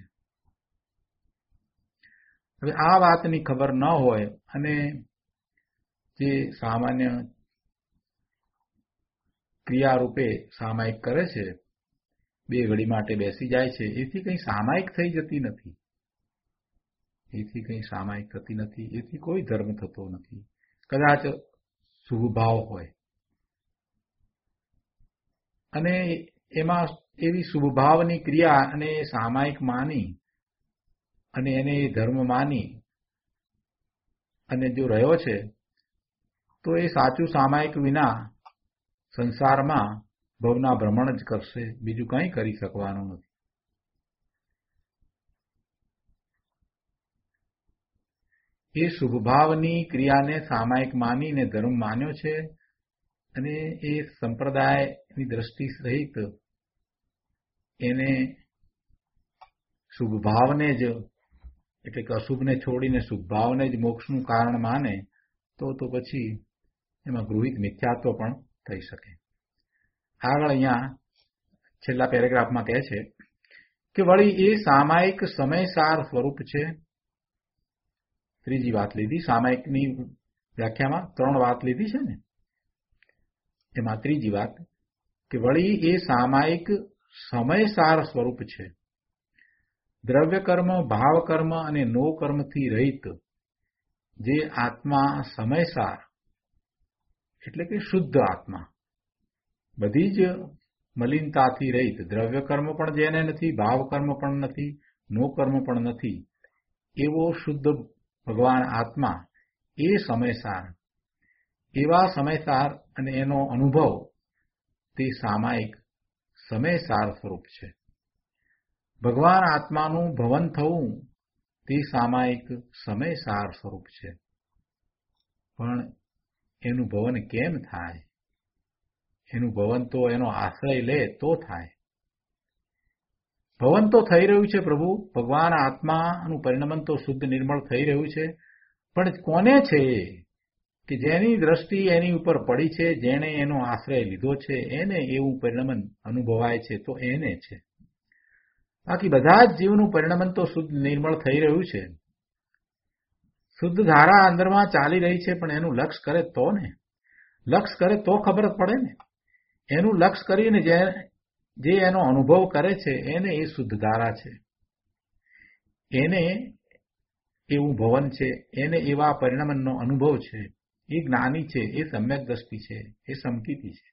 હવે આ વાતની ખબર ન હોય અને જે સામાન્ય ક્રિયારૂપે સામાયિક કરે છે, બે ઘડી માટે બેસી જાય છે, એથી કંઈ સામાયિક થઈ જતી નથી. એથી કંઈ સામાયિક થતી નથી, એથી કોઈ ધર્મ થતો નથી. કદાચ શુભભાવ હોય અને એમાં એવી શુભભાવની ક્રિયા અને સામાયિક માની અને એને ધર્મ માની અને જો રહ્યો છે તો એ સાચું સામાયિક વિના સંસારમાં ભવના ભ્રમણ જ કરશે, બીજું કંઈ કરી શકવાનું નથી. એ શુભભાવની ક્રિયાને સામાયિક માનીને ધર્મ માન્યો છે અને એ સંપ્રદાયની દ્રષ્ટિ સહિત એને શુભભાવને જ, એટલે કે અશુભને છોડીને શુભભાવને જ મોક્ષનું કારણ માને તો પછી એમાં ગૃહિત મિથ્યાત્વ પણ થઈ શકે. આગળ અહીંયા છેલ્લા પેરેગ્રાફમાં કહે છે કે વળી એ સામાયિક સમયસાર સ્વરૂપ છે. ત્રીજી વાત લીધી. સામાયિકની વ્યાખ્યામાં 3 વાત લીધી છે ને, એમાં ત્રીજી વાત કે વળી એ સામાયિક સમયસાર સ્વરૂપ છે. દ્રવ્ય કર્મ, ભાવ કર્મ અને નો કર્મથી રહિત જે આત્મા સમયસાર, એટલે કે શુદ્ધ આત્મા, બધી જ મલિનતાથી રહિત, દ્રવ્ય કર્મ પણ જેને નથી, ભાવ કર્મ પણ નથી, નો કર્મ પણ નથી, એવો શુદ્ધ ભગવાન આત્મા એ સમયસાર, એવા સમયસાર અને એનો અનુભવ તે સામાયિક સમયસાર સ્વરૂપ છે. ભગવાન આત્માનું ભવન થવું તે સામાયિક સમયસાર સ્વરૂપ છે. પણ એનું ભવન કેમ થાય? એનું ભવન તો એનો આશ્રય લે તો થાય. ભવન તો થઈ રહ્યું છે પ્રભુ, ભગવાન આત્માનું પરિણમન તો શુદ્ધ નિર્મળ થઈ રહ્યું છે, પણ કોને છે કે જેની દ્રષ્ટિ એની ઉપર પડી છે, જેણે એનો આશ્રય લીધો છે, એને એવું પરિણમન અનુભવાય છે, તો એને છે. બાકી બધા જ જીવનું પરિણમન તો શુદ્ધ નિર્મળ થઈ રહ્યું છે. શુદ્ધ ધારા અંદરમાં ચાલી રહી છે, પણ એનું લક્ષ કરે તો ને, લક્ષ કરે તો ખબર પડે ને. એનું લક્ષ કરીને જે એનો અનુભવ કરે છે એને એ શુદ્ધ ધારા છે, એને એવું ભવન છે, એને એવા પરિણમનનો અનુભવ છે, એ જ્ઞાની છે, એ સમ્યક દ્રષ્ટિ છે, એ સમકીતિ છે.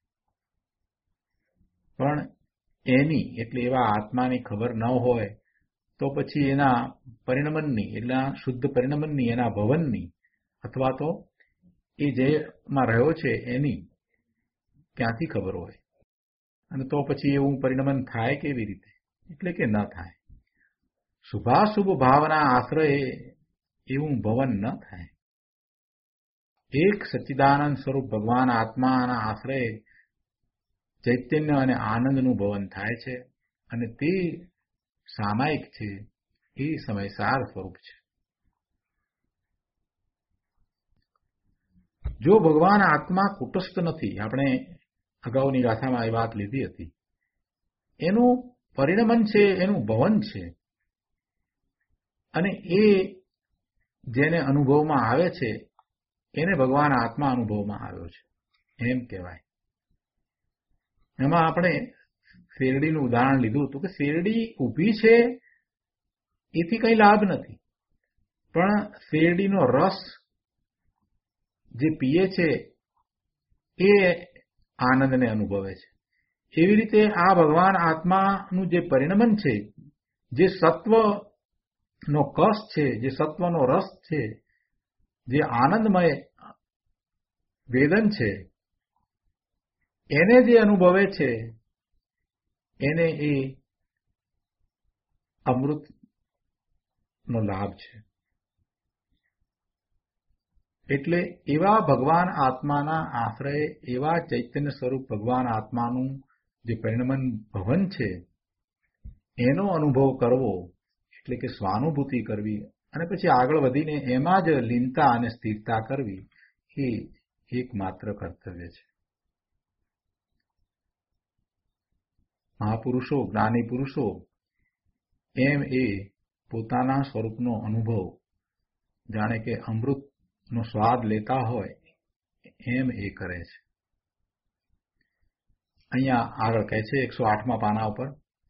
પણ એની એટલે એવા આત્માની ખબર ન હોય તો પછી એના પરિણમનની, એટલે શુદ્ધ પરિણમનની, એના ભવનની, અથવા તો એ જેમાં રહ્યો છે એની ક્યાંથી ખબર હોય? અને તો પછી એવું પરિણમન થાય કેવી રીતે? એટલે કે ન થાય. શુભાશુભ ભાવના આશ્રયે એવું ભવન ન થાય. એક સચ્ચિદાનંદ સ્વરૂપ ભગવાન આત્માના આશ્રયે ચૈતન્ય અને આનંદનું ભવન થાય છે, અને તે સામાયિક છે, એ સમયસાર સ્વરૂપ છે. જો ભગવાન આત્મા કુટસ્થ નથી, આપણે અગાઉની ગાથામાં એ વાત લીધી હતી, એનું પરિણમન છે, એનું ભવન છે, અને એ જેને અનુભવમાં આવે છે એને ભગવાન આત્મા અનુભવમાં આવ્યો છે એમ કહેવાય. એમાં આપણે શેરડીનું ઉદાહરણ લીધું હતું કે શેરડી ઊભી છે એથી કંઈ લાભ નથી, પણ શેરડીનો રસ જે પીએ છે એ આનંદને અનુભવે છે. એવી રીતે આ ભગવાન આત્માનું જે પરિણમન છે, જે સત્વનો કસ છે, જે સત્વનો રસ છે, જે આનંદમય વેદન છે, એને જે અનુભવે છે એને એ અમૃતનો લાભ છે. એટલે એવા ભગવાન આત્માના આશ્રય, એવા ચૈતન્ય સ્વરૂપ ભગવાન આત્માનું જે પરિણમન ભવન છે એનો અનુભવ કરવો, એટલે કે સ્વાનુભૂતિ કરવી અને પછી આગળ વધીને એમાં જ લીનતા અને સ્થિરતા કરવી, એ એકમાત્ર કર્તવ્ય છે. મહાપુરુષો, જ્ઞાની પુરુષો એમ એ પોતાના સ્વરૂપનો અનુભવ જાણે કે અમૃતનો સ્વાદ લેતા હોય એમ એ કરે છે. અહીંયા આગળ કહે છે 108મા પાના ઉપર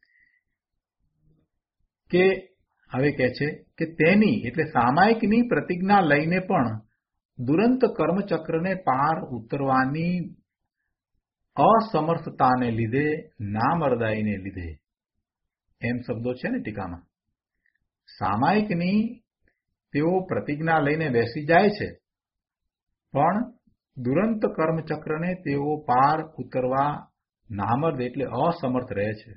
કે હવે કહે છે કે તેની એટલે સામાયિકની પ્રતિજ્ઞા લઈને પણ દુરંત કર્મચક્રને પાર ઉતરવાની અસમર્થતાને લીધે, નામર્દાઈને લીધે, એમ શબ્દો છે ને ટીકામાં. સામાયિકની તેઓ પ્રતિજ્ઞા લઈને બેસી જાય છે, પણ દુરંત કર્મચક્રને તેઓ પાર ઉતરવા નામર્દ એટલે અસમર્થ રહે છે.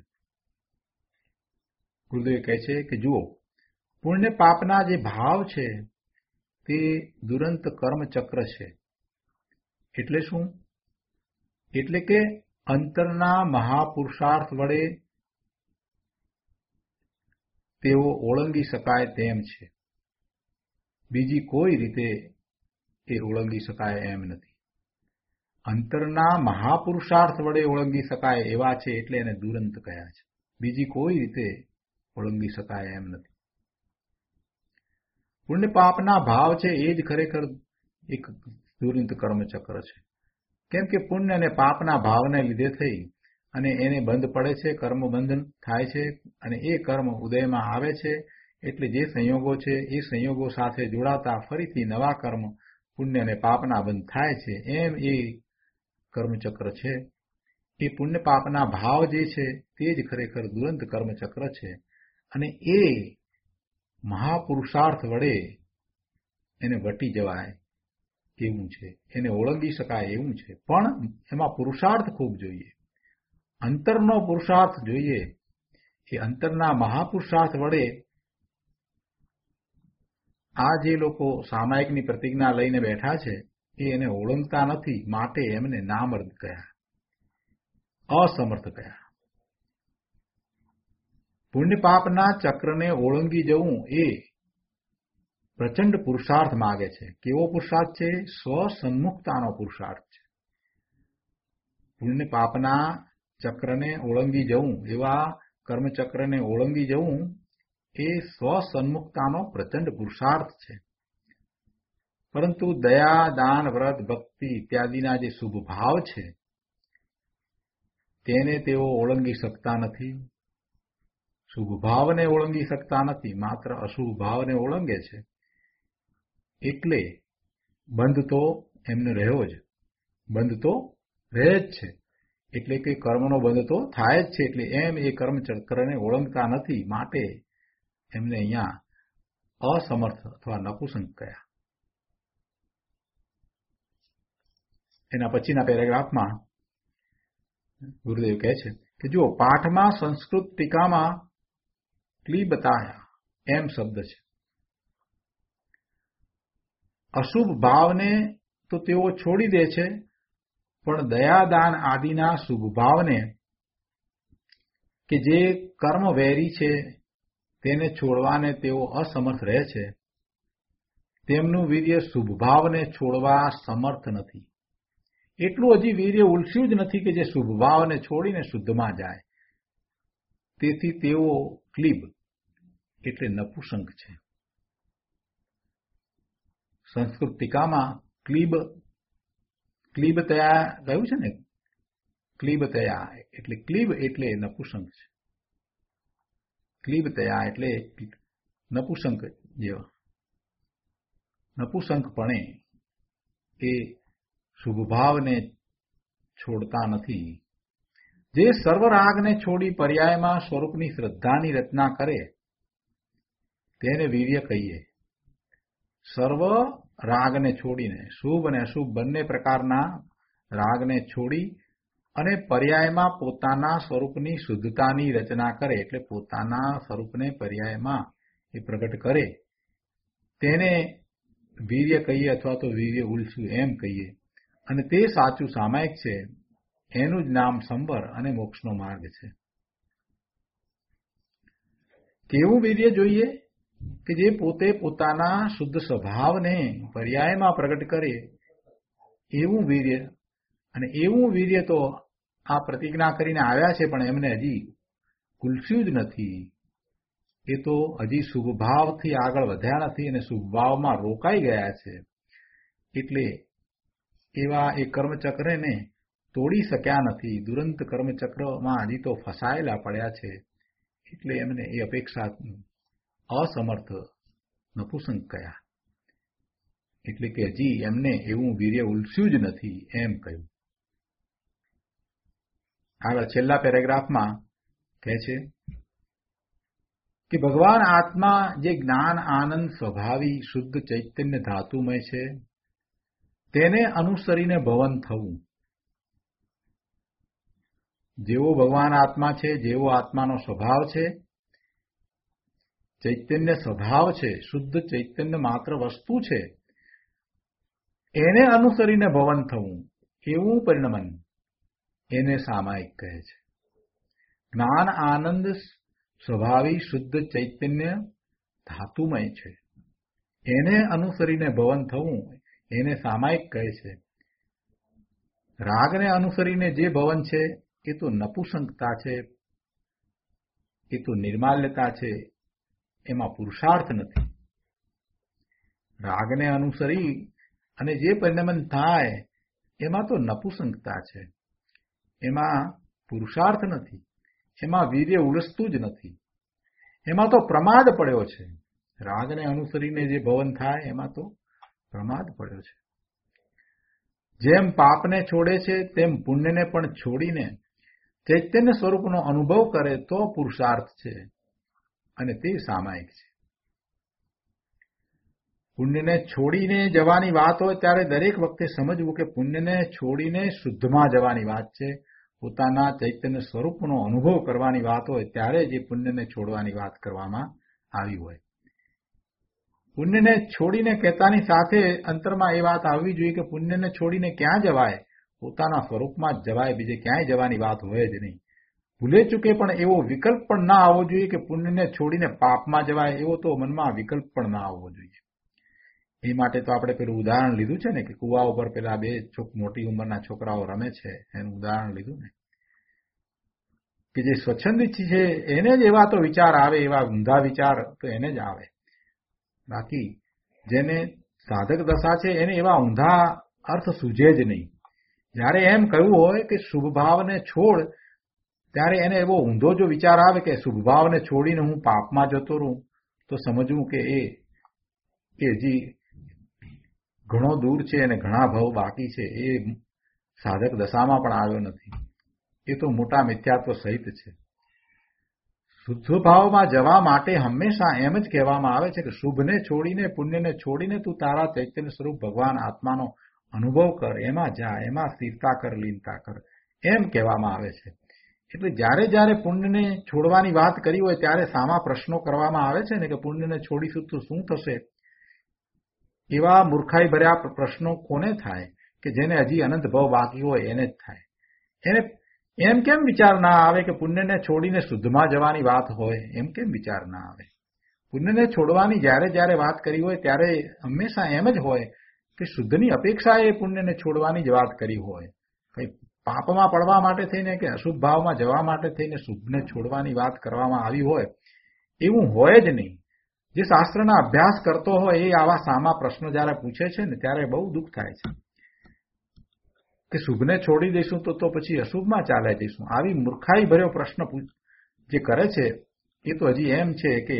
ગુરુદેવ કહે છે કે જુઓ, પુણ્ય પાપના જે ભાવ છે તે દુરંત કર્મચક્ર છે. એટલે શું? એટલે કે અંતરના મહાપુરુષાર્થ વડે તેઓ ઓળંગી શકાય તેમ છે. બીજી કોઈ રીતે એ ઓળંગી શકાય એમ નથી. અંતરના મહાપુરુષાર્થ વડે ઓળંગી શકાય એવા છે એટલે એને દુરંત કહ્યા છે. બીજી કોઈ રીતે ઓળંગી શકાય એમ નથી. પુણ્ય પાપના ભાવ છે એ જ ખરેખર એક દુરંત કર્મચક્ર છે. કેમ કે પુણ્ય અને પાપના ભાવને લીધે થઈ અને એને બંધ પડે છે, કર્મ બંધન થાય છે અને એ કર્મ ઉદયમાં આવે છે. એટલે જે સંયોગો છે એ સંયોગો સાથે જોડાતા ફરીથી નવા કર્મ પુણ્ય અને પાપના બંધ થાય છે. એમ એ કર્મચક્ર છે. એ પુણ્ય પાપના ભાવ જે છે તે જ ખરેખર દુરંત કર્મચક્ર છે. અને એ મહાપુરુષાર્થ વડે એને વટી જવાય એવું છે, એને ઓળંગી શકાય એવું છે. પણ એમાં પુરુષાર્થ ખૂબ જોઈએ, અંતરનો પુરુષાર્થ જોઈએ. એ અંતરના મહાપુરુષાર્થ વડે આ જે લોકો સામાયિકની પ્રતિજ્ઞા લઈને બેઠા છે એ એને ઓળંગતા નથી, માટે એમને નામર્દ કહ્યા, અસમર્થ કહ્યા. પુણ્ય પાપના ચક્રને ઓળંગી જવું એ પ્રચંડ પુરુષાર્થ માગે છે. કેવો પુરુષાર્થ છે? સ્વસન્મુખતાનો પુરુષાર્થ છે. પુણ્ય પાપના ચક્રને ઓળંગી જવું, એવા કર્મચક્રને ઓળંગી જવું એ સ્વસન્મુખતાનો પ્રચંડ પુરુષાર્થ છે. પરંતુ દયા, દાન, વ્રત, ભક્તિ ઇત્યાદિના જે શુભ ભાવ છે તેને તેઓ ઓળંગી શકતા નથી. શુભ ભાવને ઓળંગી શકતા નથી, માત્ર અશુભ ભાવને ઓળંગે છે. એટલે બંધ તો એમને રહ્યો જ, બંધ તો રહે જ છે. એટલે કે કર્મનો બંધ તો થાય જ છે. એટલે એમ એ કર્મચક્રને ઓળંગતા નથી, માટે એમને અહીંયા અસમર્થ અથવા નપુંસક કહ્યા. એના પછીના પેરેગ્રાફમાં ગુરુદેવ કહે છે કે જો પાઠમાં સંસ્કૃત ટીકામાં ક્લીબતાયા એમ શબ્દ છે. અશુભ ભાવને તો તેઓ છોડી દે છે, પણ દયાદાન આદિના શુભ ભાવને કે જે કર્મ વેરી છે તેને છોડવાને તેઓ અસમર્થ રહે છે. તેમનું વીર્ય શુભ ભાવને છોડવા સમર્થ નથી. એટલું હજી વીર્ય ઉલસ્યું જ નથી કે જે શુભ ભાવને છોડીને શુદ્ધમાં જાય. તેથી તેઓ ક્લીબ એટલે નપુંસક છે. સંસ્કૃત ટીકામાં ક્લીબતયા કહ્યું છે ને, ક્લીબતયા એટલે ક્લીબ એટલે નપુંસક છે. ક્લીબતયા એટલે નપુંસક જેવા. નપુંસકપણે એ શુભ ભાવને છોડતા નથી. જે સર્વરાગને છોડી પર્યાયમાં સ્વરૂપની શ્રદ્ધાની રચના કરે તેને વીર્ય કહીએ. સર્વ રાગને છોડીને, શુભ અને અશુભ બંને પ્રકારના રાગને છોડી અને પર્યાયમાં પોતાના સ્વરૂપની શુદ્ધતાની રચના કરે, એટલે પોતાના સ્વરૂપને પર્યાયમાં એ પ્રગટ કરે, તેને વીર્ય કહીએ અથવા તો વીર્ય ઉલસ્યું એમ કહીએ. અને તે સાચું સામાયિક છે. એનું જ નામ સંવર અને મોક્ષનો માર્ગ છે. કેવું વીર્ય જોઈએ? કે જે પોતે પોતાના શુદ્ધ સ્વભાવને પર્યાયમાં પ્રગટ કરે એવું વીર્ય. અને એવું વીર્ય તો આ પ્રતિજ્ઞા કરીને આવ્યા છે, પણ એમને હજી ઉલસ્યું જ નથી. એ તો હજી શુભભાવથી આગળ વધ્યા નથી અને શુભભાવમાં રોકાઈ ગયા છે. એટલે એવા એ કર્મચક્રને તોડી શક્યા નથી. દુરંત કર્મચક્રમાં હજી તો ફસાયેલા પડ્યા છે. એટલે એમને એ અપેક્ષા અસમર્થ નપુસંક કયા. એટલે કે હજી એમને એવું વીર્ય ઉલસ્યું જ નથી એમ કહ્યું. આગળ છેલ્લા પેરેગ્રાફમાં કહે છે કે ભગવાન આત્મા જે જ્ઞાન આનંદ સ્વભાવી શુદ્ધ ચૈતન્ય ધાતુમય છે, તેને અનુસરીને ભવન થવું. જેવો ભગવાન આત્મા છે, જેવો આત્માનો સ્વભાવ છે, ચૈતન્ય સ્વભાવ છે, શુદ્ધ ચૈતન્ય માત્ર વસ્તુ છે, એને અનુસરીને ભવન થવું, એવું પરિણમન, એને સામાયિક કહે છે. જ્ઞાન આનંદ સ્વભાવી શુદ્ધ ચૈતન્ય ધાતુમય છે, એને અનુસરીને ભવન થવું, એને સામાયિક કહે છે. રાગને અનુસરીને જે ભવન છે એ તો નપુસંકતા છે, એ તો નિર્માલ્યતા છે, એમાં પુરુષાર્થ નથી. રાગને અનુસરી અને જે પરિણમન થાય એમાં તો નપુસંકતા છે, એમાં પુરુષાર્થ નથી, એમાં વીર્ય ઉલસતું જ નથી, એમાં તો પ્રમાદ પડ્યો છે. રાગને અનુસરીને જે ભવન થાય એમાં તો પ્રમાદ પડ્યો છે. જેમ પાપને છોડે છે તેમ પુણ્યને પણ છોડીને ચૈતન્ય સ્વરૂપનો અનુભવ કરે તો પુરુષાર્થ છે, અને તે સામાયિક છે. પુણ્યને છોડીને જવાની વાત હોય ત્યારે દરેક વખતે સમજવું કે પુણ્યને છોડીને શુદ્ધમાં જવાની વાત છે. પોતાના ચૈતન્ય સ્વરૂપનો અનુભવ કરવાની વાત હોય ત્યારે જે પુણ્યને છોડવાની વાત કરવામાં આવી હોય. પુણ્યને છોડીને કહેતાની સાથે અંતરમાં એ વાત આવવી જોઈએ કે પુણ્યને છોડીને ક્યાં જવાય? પોતાના સ્વરૂપમાં જ જવાય, બીજે ક્યાંય જવાની વાત હોય જ નહીં. ભૂલે ચૂકે પણ એવો વિકલ્પ પણ ના આવવો જોઈએ કે પુણ્યને છોડીને પાપમાં જવાય, એવો તો મનમાં વિકલ્પ પણ ના આવવો જોઈએ. એ માટે તો આપણે પેલું ઉદાહરણ લીધું છે ને કે કુવા ઉપર પેલા બે મોટી ઉંમરના છોકરાઓ રમે છે, એનું ઉદાહરણ લીધું ને કે જે સ્વચ્છંદી છે એને જ એવા તો વિચાર આવે, એવા ઊંધા વિચાર તો એને જ આવે. બાકી જેને સાધક દશા છે એને એવા ઊંધા અર્થ સૂઝે જ નહીં. જ્યારે એમ કહ્યું હોય કે શુભ ભાવને છોડ, ત્યારે એને એવો ઊંધો જો વિચાર આવે કે શુભ ભાવને છોડીને હું પાપમાં જતો રહું, તો સમજવું કે એ હજી ઘણો દૂર છે અને ઘણા ભાવ બાકી છે. એ સાધક દશામાં પણ આવ્યો નથી. એ તો મોટા મિથ્યાત્વ સહિત છે. શુદ્ધ ભાવમાં જવા માટે હંમેશા એમ જ કહેવામાં આવે છે કે શુભને છોડીને પુણ્યને છોડીને તું તારા ચૈતન્ય સ્વરૂપ ભગવાન આત્માનો અનુભવ કર, એમાં જા, એમાં સ્થિરતા કર, લીનતા કર, એમ કહેવામાં આવે છે. એટલે જ્યારે જ્યારે પુણ્યને છોડવાની વાત કરી હોય ત્યારે સામા પ્રશ્નો કરવામાં આવે છે ને કે પુણ્યને છોડીશું તો શું થશે? એવા મૂર્ખાઈ ભર્યા પ્રશ્નો કોને થાય? કે જેને હજી અનંત ભાવ બાકી હોય એને જ થાય. એને એમ કેમ વિચાર ના આવે કે પુણ્યને છોડીને શુદ્ધમાં જવાની વાત હોય? એમ કેમ વિચાર ના આવે? પુણ્યને છોડવાની જ્યારે જ્યારે વાત કરી હોય ત્યારે હંમેશા એમ જ હોય કે શુદ્ધની અપેક્ષા એ પુણ્યને છોડવાની જ વાત કરી હોય. કઈ પાપમાં પડવા માટે થઈને કે અશુભ ભાવમાં જવા માટે થઈને શુભને છોડવાની વાત કરવામાં આવી હોય એવું હોય જ નહીં. જે શાસ્ત્રના અભ્યાસ કરતો હોય એ આવા સામા પ્રશ્નો જ્યારે પૂછે છે ને ત્યારે બહુ દુઃખ થાય છે કે શુભને છોડી દઈશું તો પછી અશુભમાં ચાલે જઈશું. આવી મૂર્ખાઈ ભર્યો પ્રશ્ન જે કરે છે એ તો હજી એમ છે કે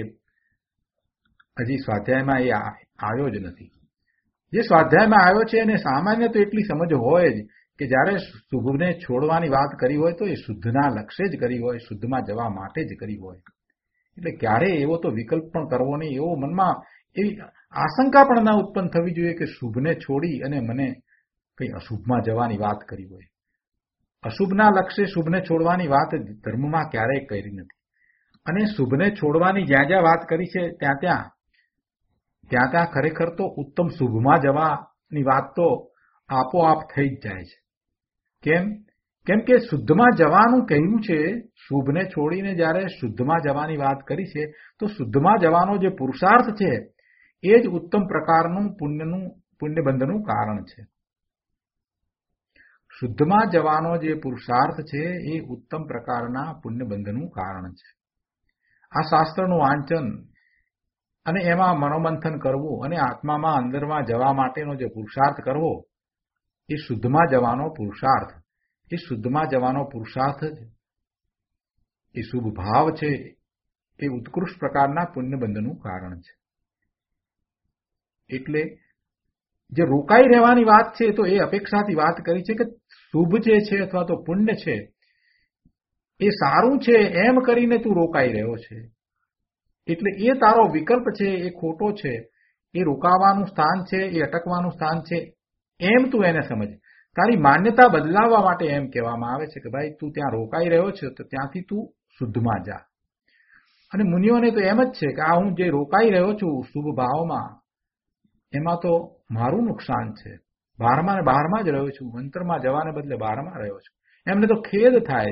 હજી સ્વાધ્યાયમાં એ આવ્યો જ નથી. જે સ્વાધ્યાયમાં આવ્યો છે એને સામાન્ય તો એટલી સમજ હોય જ કે જ્યારે શુભને છોડવાની વાત કરી હોય તો એ શુદ્ધના લક્ષ્ય જ કરી હોય, શુદ્ધમાં જવા માટે જ કરી હોય. એટલે ક્યારેય એવો તો વિકલ્પ પણ કરવો નહીં, એવો મનમાં એવી આશંકા પણ ના ઉત્પન્ન થવી જોઈએ કે શુભને છોડી અને મને કંઈ અશુભમાં જવાની વાત કરી હોય. અશુભના લક્ષ્ય શુભને છોડવાની વાત ધર્મમાં ક્યારેય કરી નથી. અને શુભને છોડવાની જ્યાં જ્યાં વાત કરી છે ત્યાં ત્યાં ખરેખર તો ઉત્તમ શુભમાં જવાની વાત તો આપોઆપ થઈ જ જાય છે. કેમ કે શુદ્ધમાં જવાનું કહ્યું છે. શુભને છોડીને જ્યારે શુદ્ધમાં જવાની વાત કરી છે તો શુદ્ધમાં જવાનો જે પુરુષાર્થ છે એ જ ઉત્તમ પ્રકારનું પુણ્યબંધનું કારણ છે. શુદ્ધમાં જવાનો જે પુરુષાર્થ છે એ ઉત્તમ પ્રકારના પુણ્યબંધનું કારણ છે. આ શાસ્ત્રનું વાંચન અને એમાં મનોમંથન કરવું અને આત્મામાં અંદરમાં જવા માટેનો જે પુરુષાર્થ કરવો એ શુદ્ધમાં જવાનો પુરુષાર્થ. એ શુદ્ધમાં જવાનો પુરુષાર્થ જ એ શુભ ભાવ છે એ ઉત્કૃષ્ટ પ્રકારના પુણ્યબંધનું કારણ છે. એટલે જે રોકાઈ રહેવાની વાત છે તો એ અપેક્ષાથી વાત કરી છે કે શુભ જે છે અથવા તો પુણ્ય છે એ સારું છે એમ કરીને તું રોકાઈ રહ્યો છે. એટલે એ તારો વિકલ્પ છે એ ખોટો છે. એ રોકાવાનું સ્થાન છે એ અટકવાનું સ્થાન છે એમ તું એને સમજ. તારી માન્યતા બદલાવવા માટે એમ કહેવામાં આવે છે કે ભાઈ તું ત્યાં રોકાઈ રહ્યો છે તો ત્યાંથી તું શુદ્ધમાં જા. અને મુનિઓને તો એમ જ છે કે આ હું જે રોકાઈ રહ્યો છું શુભ ભાવમાં એમાં તો મારું નુકસાન છે. બહારમાં ને બહારમાં જ રહ્યો છું. અંતરમાં જવાને બદલે બહારમાં રહ્યો છું. એમને તો ખેદ થાય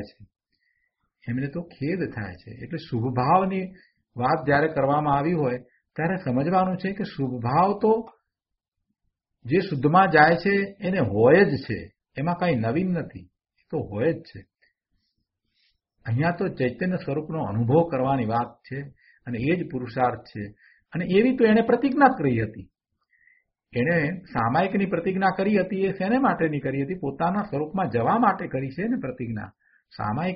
છે. એટલે શુભ ભાવની વાત જ્યારે કરવામાં આવી હોય ત્યારે સમજવાનું છે કે શુભ ભાવ તો જે શુદ્ધમાં જાય છે એને હોય જ છે. એમાં કઈ નવીન નથી. એ તો હોય જ છે. અહીંયા તો ચૈતન્ય સ્વરૂપનો અનુભવ કરવાની વાત છે અને એ જ પુરુષાર્થ છે. અને એવી તો એને પ્રતિજ્ઞા કરી હતી. એણે સામાયિકની પ્રતિજ્ઞા કરી હતી. એ શેને માટેની કરી હતી? પોતાના સ્વરૂપમાં જવા માટે કરી છે ને પ્રતિજ્ઞા. સામાયિક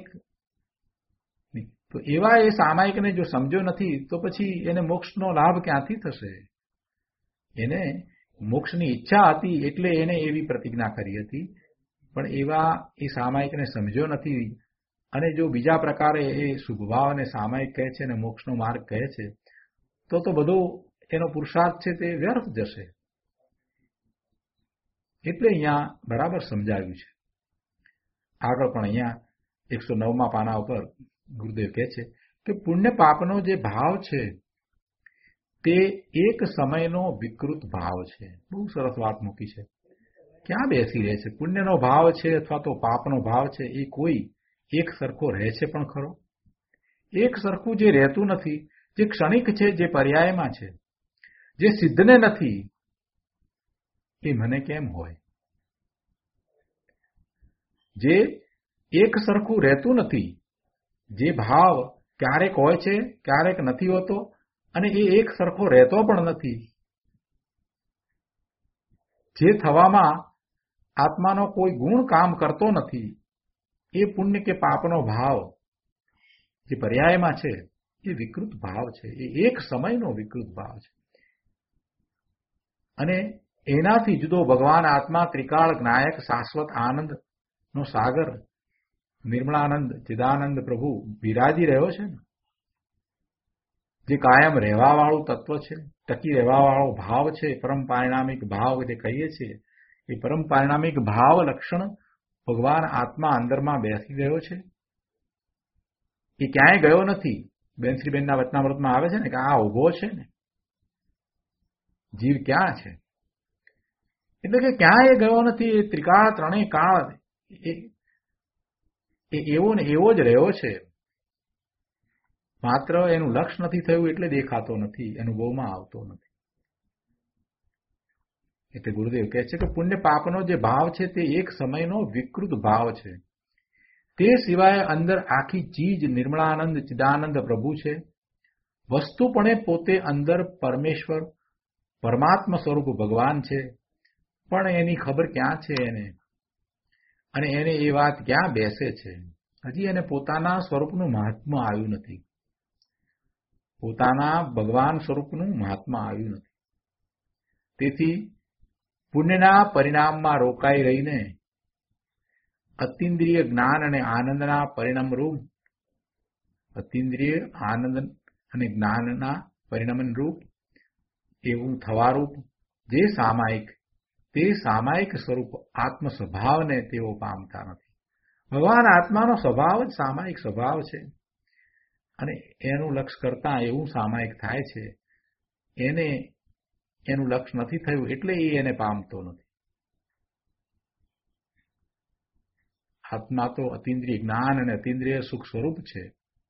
તો એવા એ સામાયિકને જો સમજો નથી તો પછી એને મોક્ષનો લાભ ક્યાંથી થશે? એને મોક્ષની ઈચ્છા હતી એટલે એને એવી પ્રતિજ્ઞા કરી હતી. પણ એવા એ સામાયિકને સમજ્યો નથી અને જો બીજા પ્રકારે એ શુભભાવ અને સામાયિક કહે છે અને મોક્ષનો માર્ગ કહે છે તો બધો એનો પુરુષાર્થ છે તે વ્યર્થ જશે. એટલે અહીંયા બરાબર સમજાવ્યું છે. આગળ પણ અહીંયા 109મા પાના ઉપર ગુરુદેવ કહે છે કે પુણ્ય પાપનો જે ભાવ છે તે એક સમયનો વિકૃત ભાવ છે. બહુ સરસ વાત મૂકી છે. ક્યાં બેસી રહે છે? પુણ્યનો ભાવ છે અથવા તો પાપનો ભાવ છે એ કોઈ એક સરખો રહે છે પણ ખરો? એક સરખું જે રહેતું નથી, જે ક્ષણિક છે, જે પર્યાયમાં છે, જે સિદ્ધને નથી એ મને કેમ હોય? જે એક સરખું રહેતું નથી, જે ભાવ ક્યારેક હોય છે ક્યારેક નથી હોતો અને એ એક સરખો રહેતો પણ નથી, જે થવામાં આત્માનો કોઈ ગુણ કામ કરતો નથી, એ પુણ્ય કે પાપનો ભાવ જે પર્યાયમાં છે એ વિકૃત ભાવ છે. એ એક સમયનો વિકૃત ભાવ છે. અને એનાથી જુદો ભગવાન આત્મા ત્રિકાળ જ્ઞાયક શાશ્વત આનંદનો સાગર નિર્મળાનંદ ચિદાનંદ પ્રભુ બિરાજી રહ્યો છે ને, જે કાયમ રહેવાવાળું તત્વ છે, ટકી રહેવાવાળો ભાવ છે, પરમ પારિણામિક ભાવ જે કહીએ છીએ એ પરમ પારિણામિક ભાવ લક્ષણ ભગવાન આત્મા અંદરમાં બેસી ગયો છે. એ ક્યાંય ગયો નથી. બેનશ્રીબેનના વચનામૃતમાં આવે છે ને કે આ ઉભો છે ને, જીવ ક્યાં છે? એટલે કે ક્યાંય ગયો નથી. એ ત્રિકાળ ત્રણેય કાળ એ એવો ને એવો જ રહ્યો છે. માત્ર એનું લક્ષ નથી થયું એટલે દેખાતો નથી, અનુભવમાં આવતો નથી. એટલે ગુરુદેવ કહે છે કે પુણ્ય પાપનો જે ભાવ છે તે એક સમયનો વિકૃત ભાવ છે. તે સિવાય અંદર આખી ચીજ નિર્મળાનંદ ચિદાનંદ પ્રભુ છે. વસ્તુપણે પોતે અંદર પરમેશ્વર પરમાત્મા સ્વરૂપ ભગવાન છે. પણ એની ખબર ક્યાં છે એને? અને એને એ વાત ક્યાં બેસે છે? હજી એને પોતાના સ્વરૂપનું મહાત્મા આવ્યું નથી. પોતાના ભગવાન સ્વરૂપનું મહાત્મા આવ્યું નથી. તેથી પુણ્યના પરિણામમાં રોકાઈ રહીને અતિન્દ્રિય જ્ઞાન અને આનંદના પરિણામ રૂપ, અતિન્દ્રિય આનંદ અને જ્ઞાનના પરિણમન રૂપ એવું થવારૂપ જે સામાયિક, તે સામાયિક સ્વરૂપ આત્મ સ્વભાવને તેઓ પામતા નથી. ભગવાન આત્માનો સ્વભાવ જ સામાયિક સ્વભાવ છે અને એનું લક્ષ્ય કરતા એવું સામાયિક થાય છે. એનું લક્ષ્ય નથી થયું એટલે એને પામતો નથી. આત્મા તો અતિન્દ્રિય જ્ઞાન અને અતિન્દ્રિય સુખ સ્વરૂપ છે.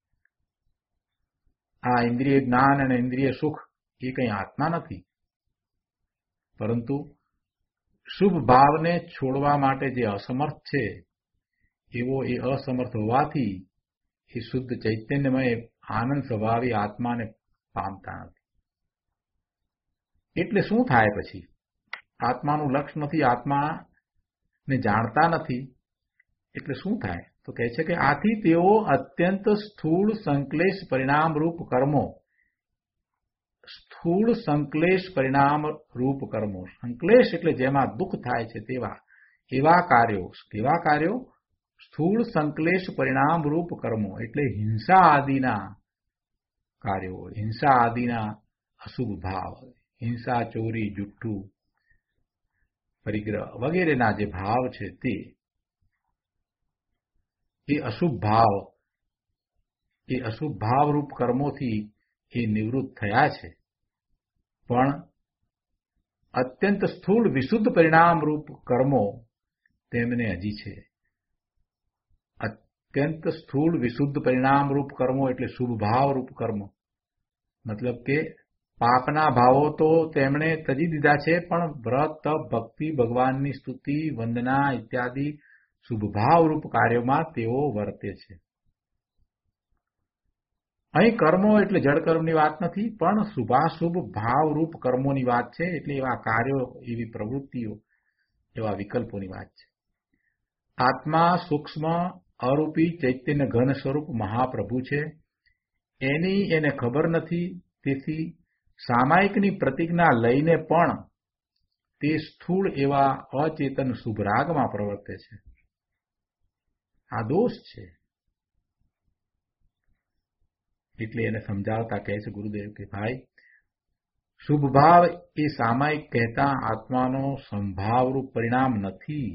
આ ઇન્દ્રિય જ્ઞાન અને ઇન્દ્રિય સુખ એ કંઈ આત્મા નથી, પરંતુ શુભ ભાવને છોડવા માટે જે અસમર્થ છે એવો એ અસમર્થ હોવાથી એ શુદ્ધ ચૈતન્યમય આનંદ સ્વભાવી આત્માને પામતા નથી. એટલે શું થાય પછી? આત્માનું લક્ષ્ય નથી, આત્માને જાણતા નથી, એટલે શું થાય? તો કહે છે કે આથી તેઓ અત્યંત સ્થૂળ સંક્લેશ પરિણામરૂપ કર્મો, સ્થૂળ સંક્લેશ પરિણામ રૂપ કર્મો, સંક્લેશ એટલે જેમાં દુઃખ થાય છે એવા કાર્યો, સ્થૂળ સંક્લેશ પરિણામ રૂપ કર્મો એટલે હિંસા આદિના કાર્યો, હિંસા આદિના અશુભ ભાવ, હિંસા, ચોરી, જુઠ્ઠું, પરિગ્રહ વગેરેના જે ભાવ છે તે અશુભ ભાવરૂપ કર્મોથી એ નિવૃત્ત થયા છે. પણ અત્યંત સ્થૂળ વિશુદ્ધ પરિણામરૂપ કર્મો તેમને હજી છે. અત્યંત સ્થૂળ વિશુદ્ધ પરિણામરૂપ કર્મો એટલે શુભ ભાવરૂપ કર્મ, મતલબ કે પાપના ભાવો તો તેમણે તજી દીધા છે, પણ વ્રત, તપ, ભક્તિ, ભગવાનની સ્તુતિ, વંદના ઇત્યાદિ શુભ ભાવરૂપ કાર્યોમાં તેઓ વર્તે છે. અહીં કર્મો એટલે જડ કર્મની વાત નથી, પણ શુભાશુભ ભાવરૂપ કર્મોની વાત છે. એટલે એવા કાર્યો, એવી પ્રવૃત્તિઓ, એવા વિકલ્પોની વાત છે. આત્મા સૂક્ષ્મ અરૂપી ચૈતન્ય ઘન સ્વરૂપ મહાપ્રભુ છે. એને ખબર નથી. તેથી સામાયિકની પ્રતિજ્ઞા લઈને પણ તે સ્થૂળ એવા અચેતન શુભ રાગમાં પ્રવર્તે છે. આ દોષ છે. એટલે એને સમજાવતા કહે છે ગુરુદેવ કે ભાઈ, શુભ ભાવ એ સામાયિક કહેતા આત્માનો સંભાવરૂપ પરિણામ નથી.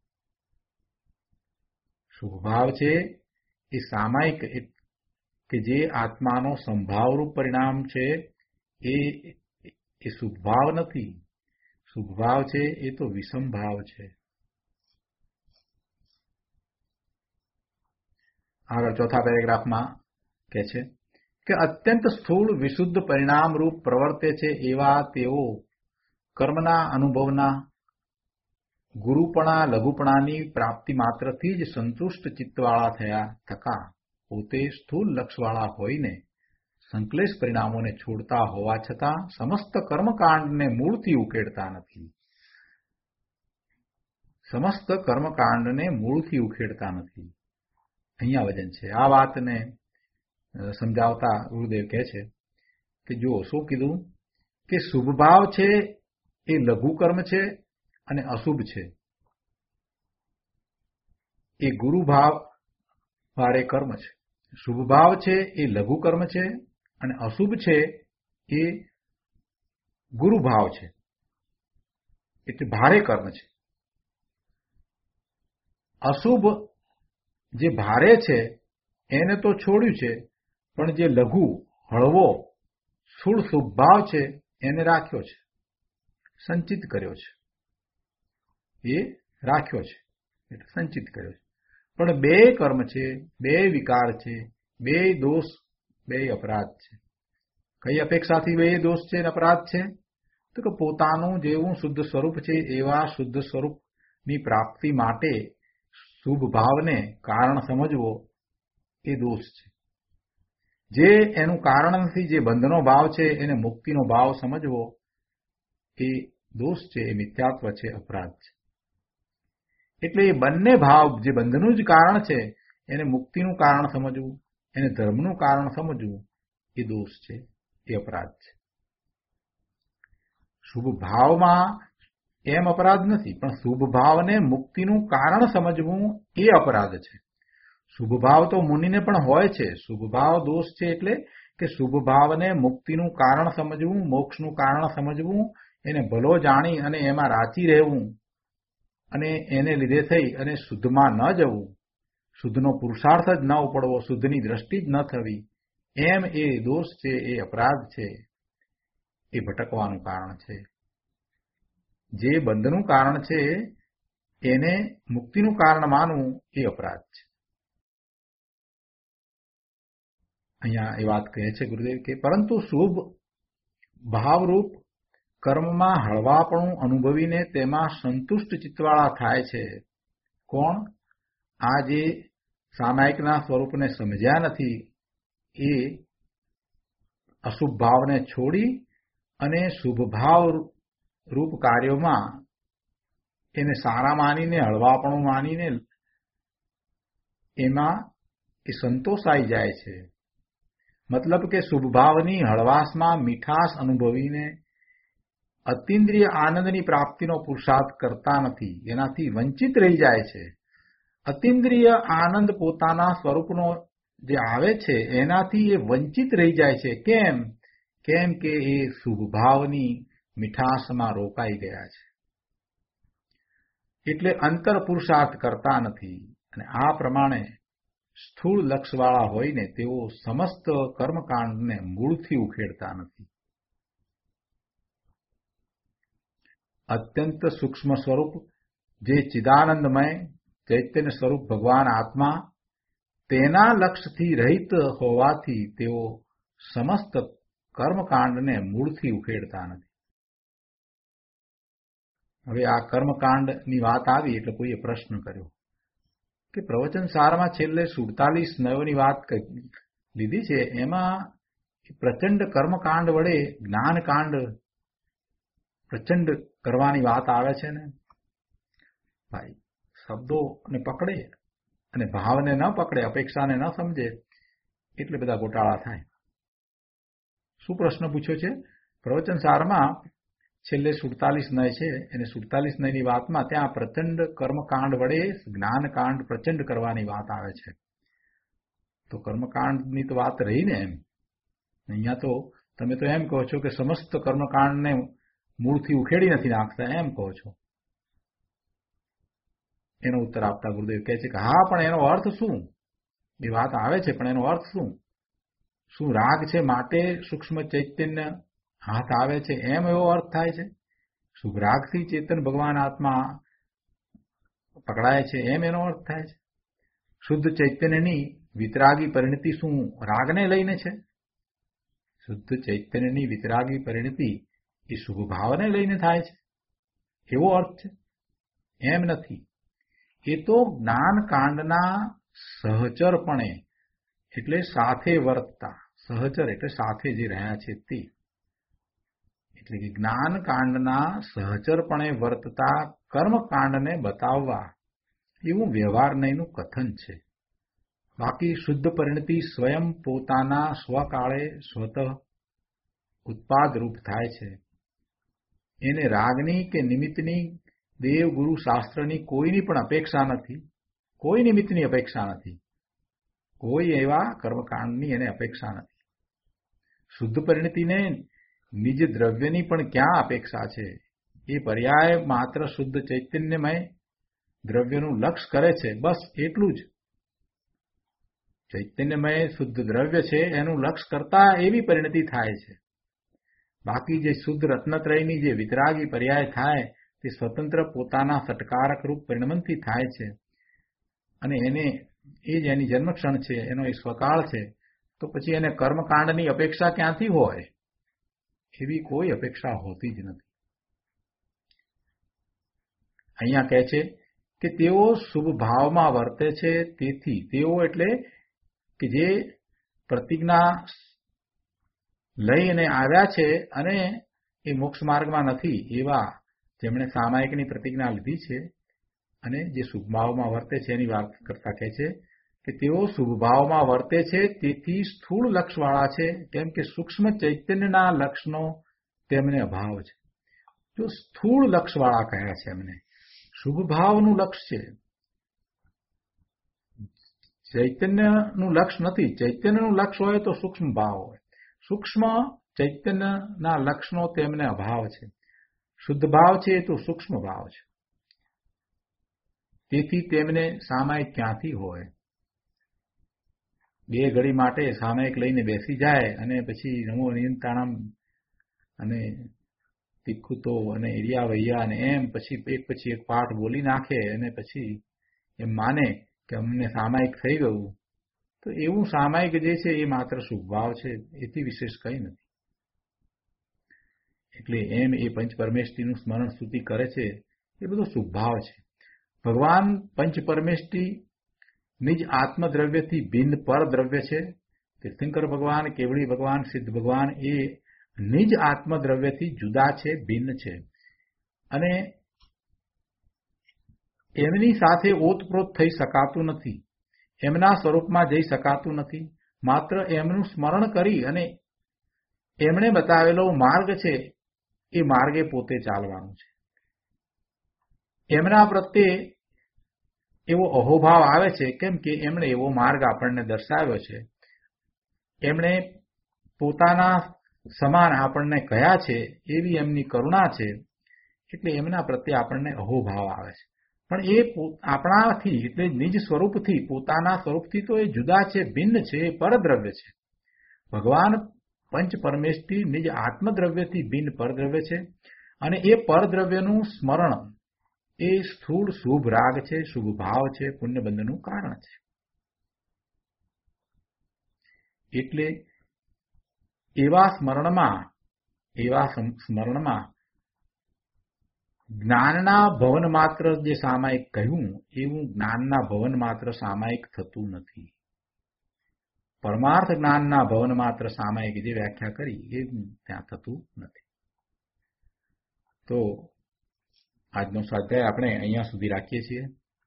શુભ ભાવ છે એ સામાયિક કે જે આત્માનો સંભાવરૂપ પરિણામ છે એ શુભ ભાવ નથી. શુભ ભાવ છે એ તો વિષમ ભાવ છે. આગળ ચોથા પેરેગ્રાફમાં કહે છે કે અત્યંત સ્થૂળ વિશુદ્ધ પરિણામરૂપ પ્રવર્તે છે એવા તેઓ કર્મના અનુભવના ગુરુપણા લઘુપણાની પ્રાપ્તિ માત્રથી જ સંતુષ્ટ ચિત્તવાળા થયા થકા પોતે સ્થૂળ લક્ષવાળા હોઈને સંક્લેશ પરિણામોને છોડતા હોવા છતાં સમસ્ત કર્મકાંડને મૂળથી ઉકેડતા નથી. સમસ્ત કર્મકાંડને મૂળથી ઉકેડતા નથી. અહીંયા વજન છે. આ વાતને સમજાવતા ગુરુદેવ કહે છે કે જો શું કીધું કે શુભ ભાવ છે એ લઘુ કર્મ છે અને અશુભ છે એ ગુરુ ભાવ વાળે કર્મ છે. શુભ ભાવ છે એ લઘુ કર્મ છે અને અશુભ છે એ ગુરુ ભાવ છે, એટલે ભારે કર્મ છે. અશુભ જે ભારે છે એને તો છોડ્યું છે, પણ જે લઘુ, હળવો, સ્થૂળ શુભ ભાવ છે એને રાખ્યો છે, સંચિત કર્યો છે. એ રાખ્યો છે એટલે સંચિત કર્યો છે. પણ બે કર્મ છે, બે વિકાર છે, બે દોષ, બે અપરાધ છે. કઈ અપેક્ષાથી બે દોષ છે અને અપરાધ છે? તો કે પોતાનું જેવું શુદ્ધ સ્વરૂપ છે એવા શુદ્ધ સ્વરૂપની પ્રાપ્તિ માટે શુભ ભાવને કારણ સમજવો એ દોષ છે. જે એનું કારણ નથી, જે બંધનો ભાવ છે એને મુક્તિનો ભાવ સમજવો એ દોષ છે, એ મિથ્યાત્વ છે, અપરાધ છે. એટલે એ બંને ભાવ, જે બંધનું જ કારણ છે એને મુક્તિનું કારણ સમજવું, એને ધર્મનું કારણ સમજવું એ દોષ છે, એ અપરાધ છે. શુભ ભાવમાં એમ અપરાધ નથી, પણ શુભ ભાવને મુક્તિનું કારણ સમજવું એ અપરાધ છે. શુભ ભાવ તો મુનિને પણ હોય છે. શુભ ભાવ દોષ છે એટલે કે શુભ ભાવને મુક્તિનું કારણ સમજવું, મોક્ષનું કારણ સમજવું, એને ભલો જાણી અને એમાં રાચી રહેવું અને એને લીધે થઈ અને શુદ્ધમાં ન જવું શુદ્ધનો પુરુષાર્થ જ ન ઉપડવો, શુદ્ધની દ્રષ્ટિ જ ન થવી, એમ એ દોષ છે, એ અપરાધ છે, એ ભટકવાનું કારણ છે. જે બંધનું કારણ છે એને મુક્તિનું કારણ માનવું એ અપરાધ છે. અહીંયા એ વાત કહે છે ગુરુદેવ કે પરંતુ શુભ ભાવરૂપ કર્મમાં હળવાપણું અનુભવીને તેમાં સંતુષ્ટ ચિત્તવાળા થાય છે. કોણ? આ જે સામાયિકના સ્વરૂપને સમજ્યા નથી એ અશુભ ભાવને છોડી અને શુભ ભાવ રૂપ કાર્યોમાં એને સારા માનીને, હળવાપણું માનીને એમાં એ સંતોષાઈ જાય છે. મતલબ કે શુભ ભાવની હળવાશમાં મીઠાશ અનુભવીને અતિન્દ્રિય આનંદની પ્રાપ્તિનો પુરુષાર્થ કરતા નથી, એનાથી વંચિત રહી જાય છે. અતિન્દ્રિય આનંદ પોતાના સ્વરૂપનો જે આવે છે એનાથી એ વંચિત રહી જાય છે. કેમ? કેમ કે એ શુભ ભાવની મીઠાશમાં રોકાઈ ગયા છે, એટલે અંતર પુરુષાર્થ કરતા નથી. અને આ પ્રમાણે સ્થૂળ લક્ષવાળા હોઈને તેઓ સમસ્ત કર્મકાંડને મૂળથી ઉખેડતા નથી. અત્યંત સૂક્ષ્મ સ્વરૂપ જે ચિદાનંદમય ચૈતન્ય સ્વરૂપ ભગવાન આત્મા, તેના લક્ષ્યથી રહિત હોવાથી તેઓ સમસ્ત કર્મકાંડને મૂળથી ઉખેડતા નથી. હવે આ કર્મકાંડની વાત આવી એટલે કોઈએ પ્રશ્ન કર્યો કે પ્રવચન સારમાં છેલ્લે 47 નયોની વાત લીધી છે, એમાં પ્રચંડ કર્મકાંડ વડે જ્ઞાનકાંડ પ્રચંડ કરવાની વાત આવે છે ને ભાઈ. શબ્દોને પકડે અને ભાવને ન પકડે, અપેક્ષાને ન સમજે એટલે બધા ગોટાળા થાય. શું પ્રશ્ન પૂછ્યો છે? પ્રવચન સારમાં છેલ્લે 47 નય છે, એને 47 નયની વાતમાં ત્યાં પ્રચંડ કર્મકાંડ વડે જ્ઞાનકાંડ પ્રચંડ કરવાની વાત આવે છે. તો કર્મકાંડની તો વાત રહી ને એમ. અહીંયા તો તમે તો એમ કહો છો કે સમસ્ત કર્મકાંડને મૂળથી ઉખેડી નથી નાખતા, એમ કહો છો. એનો ઉત્તર આપતા ગુરુદેવ કહે છે કે હા, પણ એનો અર્થ શું? એ વાત આવે છે, પણ એનો અર્થ શું? શું રાગ છે માટે સૂક્ષ્મ ચૈતન્ય હાથ આવે છે એમ એવો અર્થ થાય છે? શુભ રાગથી ચેતન ભગવાન આત્મા પકડાય છે એમ એનો અર્થ થાય છે? શુદ્ધ ચૈતન્યની વિતરાગી પરિણતિ શું રાગને લઈને છે? શુદ્ધ ચૈતન્યની વિતરાગી પરિણતિ એ શુભ ભાવને લઈને થાય છે એવો અર્થ છે? એમ નથી. એ તો જ્ઞાનકાંડના સહચરપણે એટલે સાથે વર્તતા, સહચર એટલે સાથે જે રહ્યા છે તે, એટલે કે જ્ઞાનકાંડના સહચરપણે વર્તતા કર્મકાંડને બતાવવા એવું વ્યવહારનયનું કથન છે. બાકી શુદ્ધ પરિણતિ સ્વયં પોતાના સ્વકાળે સ્વતઃ ઉત્પાદ રૂપ થાય છે. એને રાગની કે નિમિત્તની, દેવ ગુરુ શાસ્ત્રની કોઈની પણ અપેક્ષા નથી, કોઈ નિમિત્તની અપેક્ષા નથી, કોઈ એવા કર્મકાંડની એને અપેક્ષા નથી. શુદ્ધ પરિણતિને નિજ દ્રવ્યની પણ ક્યાં અપેક્ષા છે? એ પર્યાય માત્ર શુદ્ધ ચૈતન્યમય દ્રવ્યનું લક્ષ કરે છે, બસ એટલું જ. ચૈતન્યમય શુદ્ધ દ્રવ્ય છે એનું લક્ષ કરતા એવી પરિણતિ થાય છે. બાકી જે શુદ્ધ રત્નત્રયની જે વિતરાગી પર્યાય થાય તે સ્વતંત્ર પોતાના સટકારક રૂપ પરિણમનથી થાય છે. અને એને એ જ એની જન્મક્ષણ છે, એનો એ સ્વકાળ છે. તો પછી એને કર્મકાંડની અપેક્ષા ક્યાંથી હોય? એવી કોઈ અપેક્ષા હોતી જ નથી. અહીંયા કહે છે કે તેઓ શુભ ભાવમાં વર્તે છે, તેથી તેઓ એટલે કે જે પ્રતિજ્ઞા લઈને આવ્યા છે અને એ મોક્ષ માર્ગમાં નથી એવા જેમણે સામાયિકની પ્રતિજ્ઞા લીધી છે અને જે શુભ ભાવમાં વર્તે છે એની વાત કરતા કહે છે કે તેઓ શુભ ભાવમાં વર્તે છે, તેથી સ્થૂળ લક્ષવાળા છે, કેમ કે સૂક્ષ્મ ચૈતન્યના લક્ષનો તેમને અભાવ છે. જો સ્થૂળ લક્ષવાળા કહ્યા છે એમને, શુભ ભાવનું લક્ષ છે, ચૈતન્યનું લક્ષ નથી. ચૈતન્યનું લક્ષ હોય તો સૂક્ષ્મ ભાવ હોય, સૂક્ષ્મ ચૈતન્યના લક્ષનો તેમને અભાવ છે. શુદ્ધ ભાવ છે એ તો સૂક્ષ્મ ભાવ છે, તેથી તેમને સામાયિક ક્યાંથી હોય? બે ઘડી માટે સામાયિક લઈને બેસી જાય અને પછી નમો નિયંતાણમ અને તિખુતો અને એરિયા વૈયા અને એમ પછી એક પાઠ બોલી નાખે અને પછી એમ માને કે અમને સામાયિક થઈ ગયું, તો એવું સામાયિક જે છે એ માત્ર શુભભાવ છે, એથી વિશેષ કંઈ નથી. એટલે એમ એ પંચ પરમેષ્ઠીનું સ્મરણ સ્તુતિ કરે છે એ બધો શુભભાવ છે. ભગવાન પંચ પરમેષ્ઠી નિજ આત્મદ્રવ્યથી ભિન્ન પર દ્રવ્ય છે. તીર્થંકર ભગવાન, કેવડી ભગવાન, સિદ્ધ ભગવાન એ નિજ આત્મદ્રવ્યથી જુદા છે, ભિન્ન છે અને એમની સાથે ઓતપ્રોત થઈ શકાતું નથી, એમના સ્વરૂપમાં જઈ શકાતું નથી. માત્ર એમનું સ્મરણ કરી અને એમણે બતાવેલો માર્ગ છે એ માર્ગે પોતે ચાલવાનું છે. એમના પ્રત્યે એવો અહોભાવ આવે છે કેમ કે એમણે એવો માર્ગ આપણને દર્શાવ્યો છે, એમણે પોતાના સમાન આપણને કહ્યા છે, એવી એમની કરુણા છે, એટલે એમના પ્રત્યે આપણને અહોભાવ આવે છે. પણ એ આપણાથી એટલે નિજ સ્વરૂપથી, પોતાના સ્વરૂપથી તો એ જુદા છે, ભિન્ન છે, એ પરદ્રવ્ય છે. ભગવાન પંચ પરમેષ્ઠી નિજ આત્મદ્રવ્યથી ભિન્ન પરદ્રવ્ય છે અને એ પરદ્રવ્યનું સ્મરણ એ સ્થૂળ શુભ રાગ છે, શુભ ભાવ છે, પુણ્યબંધનું કારણ છે. એટલે એવા સ્મરણમાં જ્ઞાનના ભવન માત્ર જે સામાયિક કહ્યું એવું જ્ઞાનના ભવન માત્ર સામાયિક થતું નથી. પરમાર્થ જ્ઞાનના ભવન માત્ર સામાયિક જે વ્યાખ્યા કરી એ ત્યાં થતું નથી. તો આજનો સ્વાધ્યાય આપણે અહીંયા સુધી રાખીએ છીએ.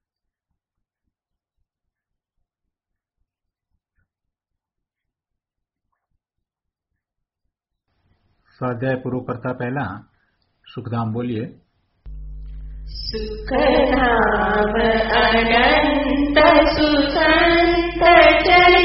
સ્વાધ્યાય પૂરો કરતા પહેલા સુખધામ બોલીએ. સુખધામ અનંત સુસંત ચરિત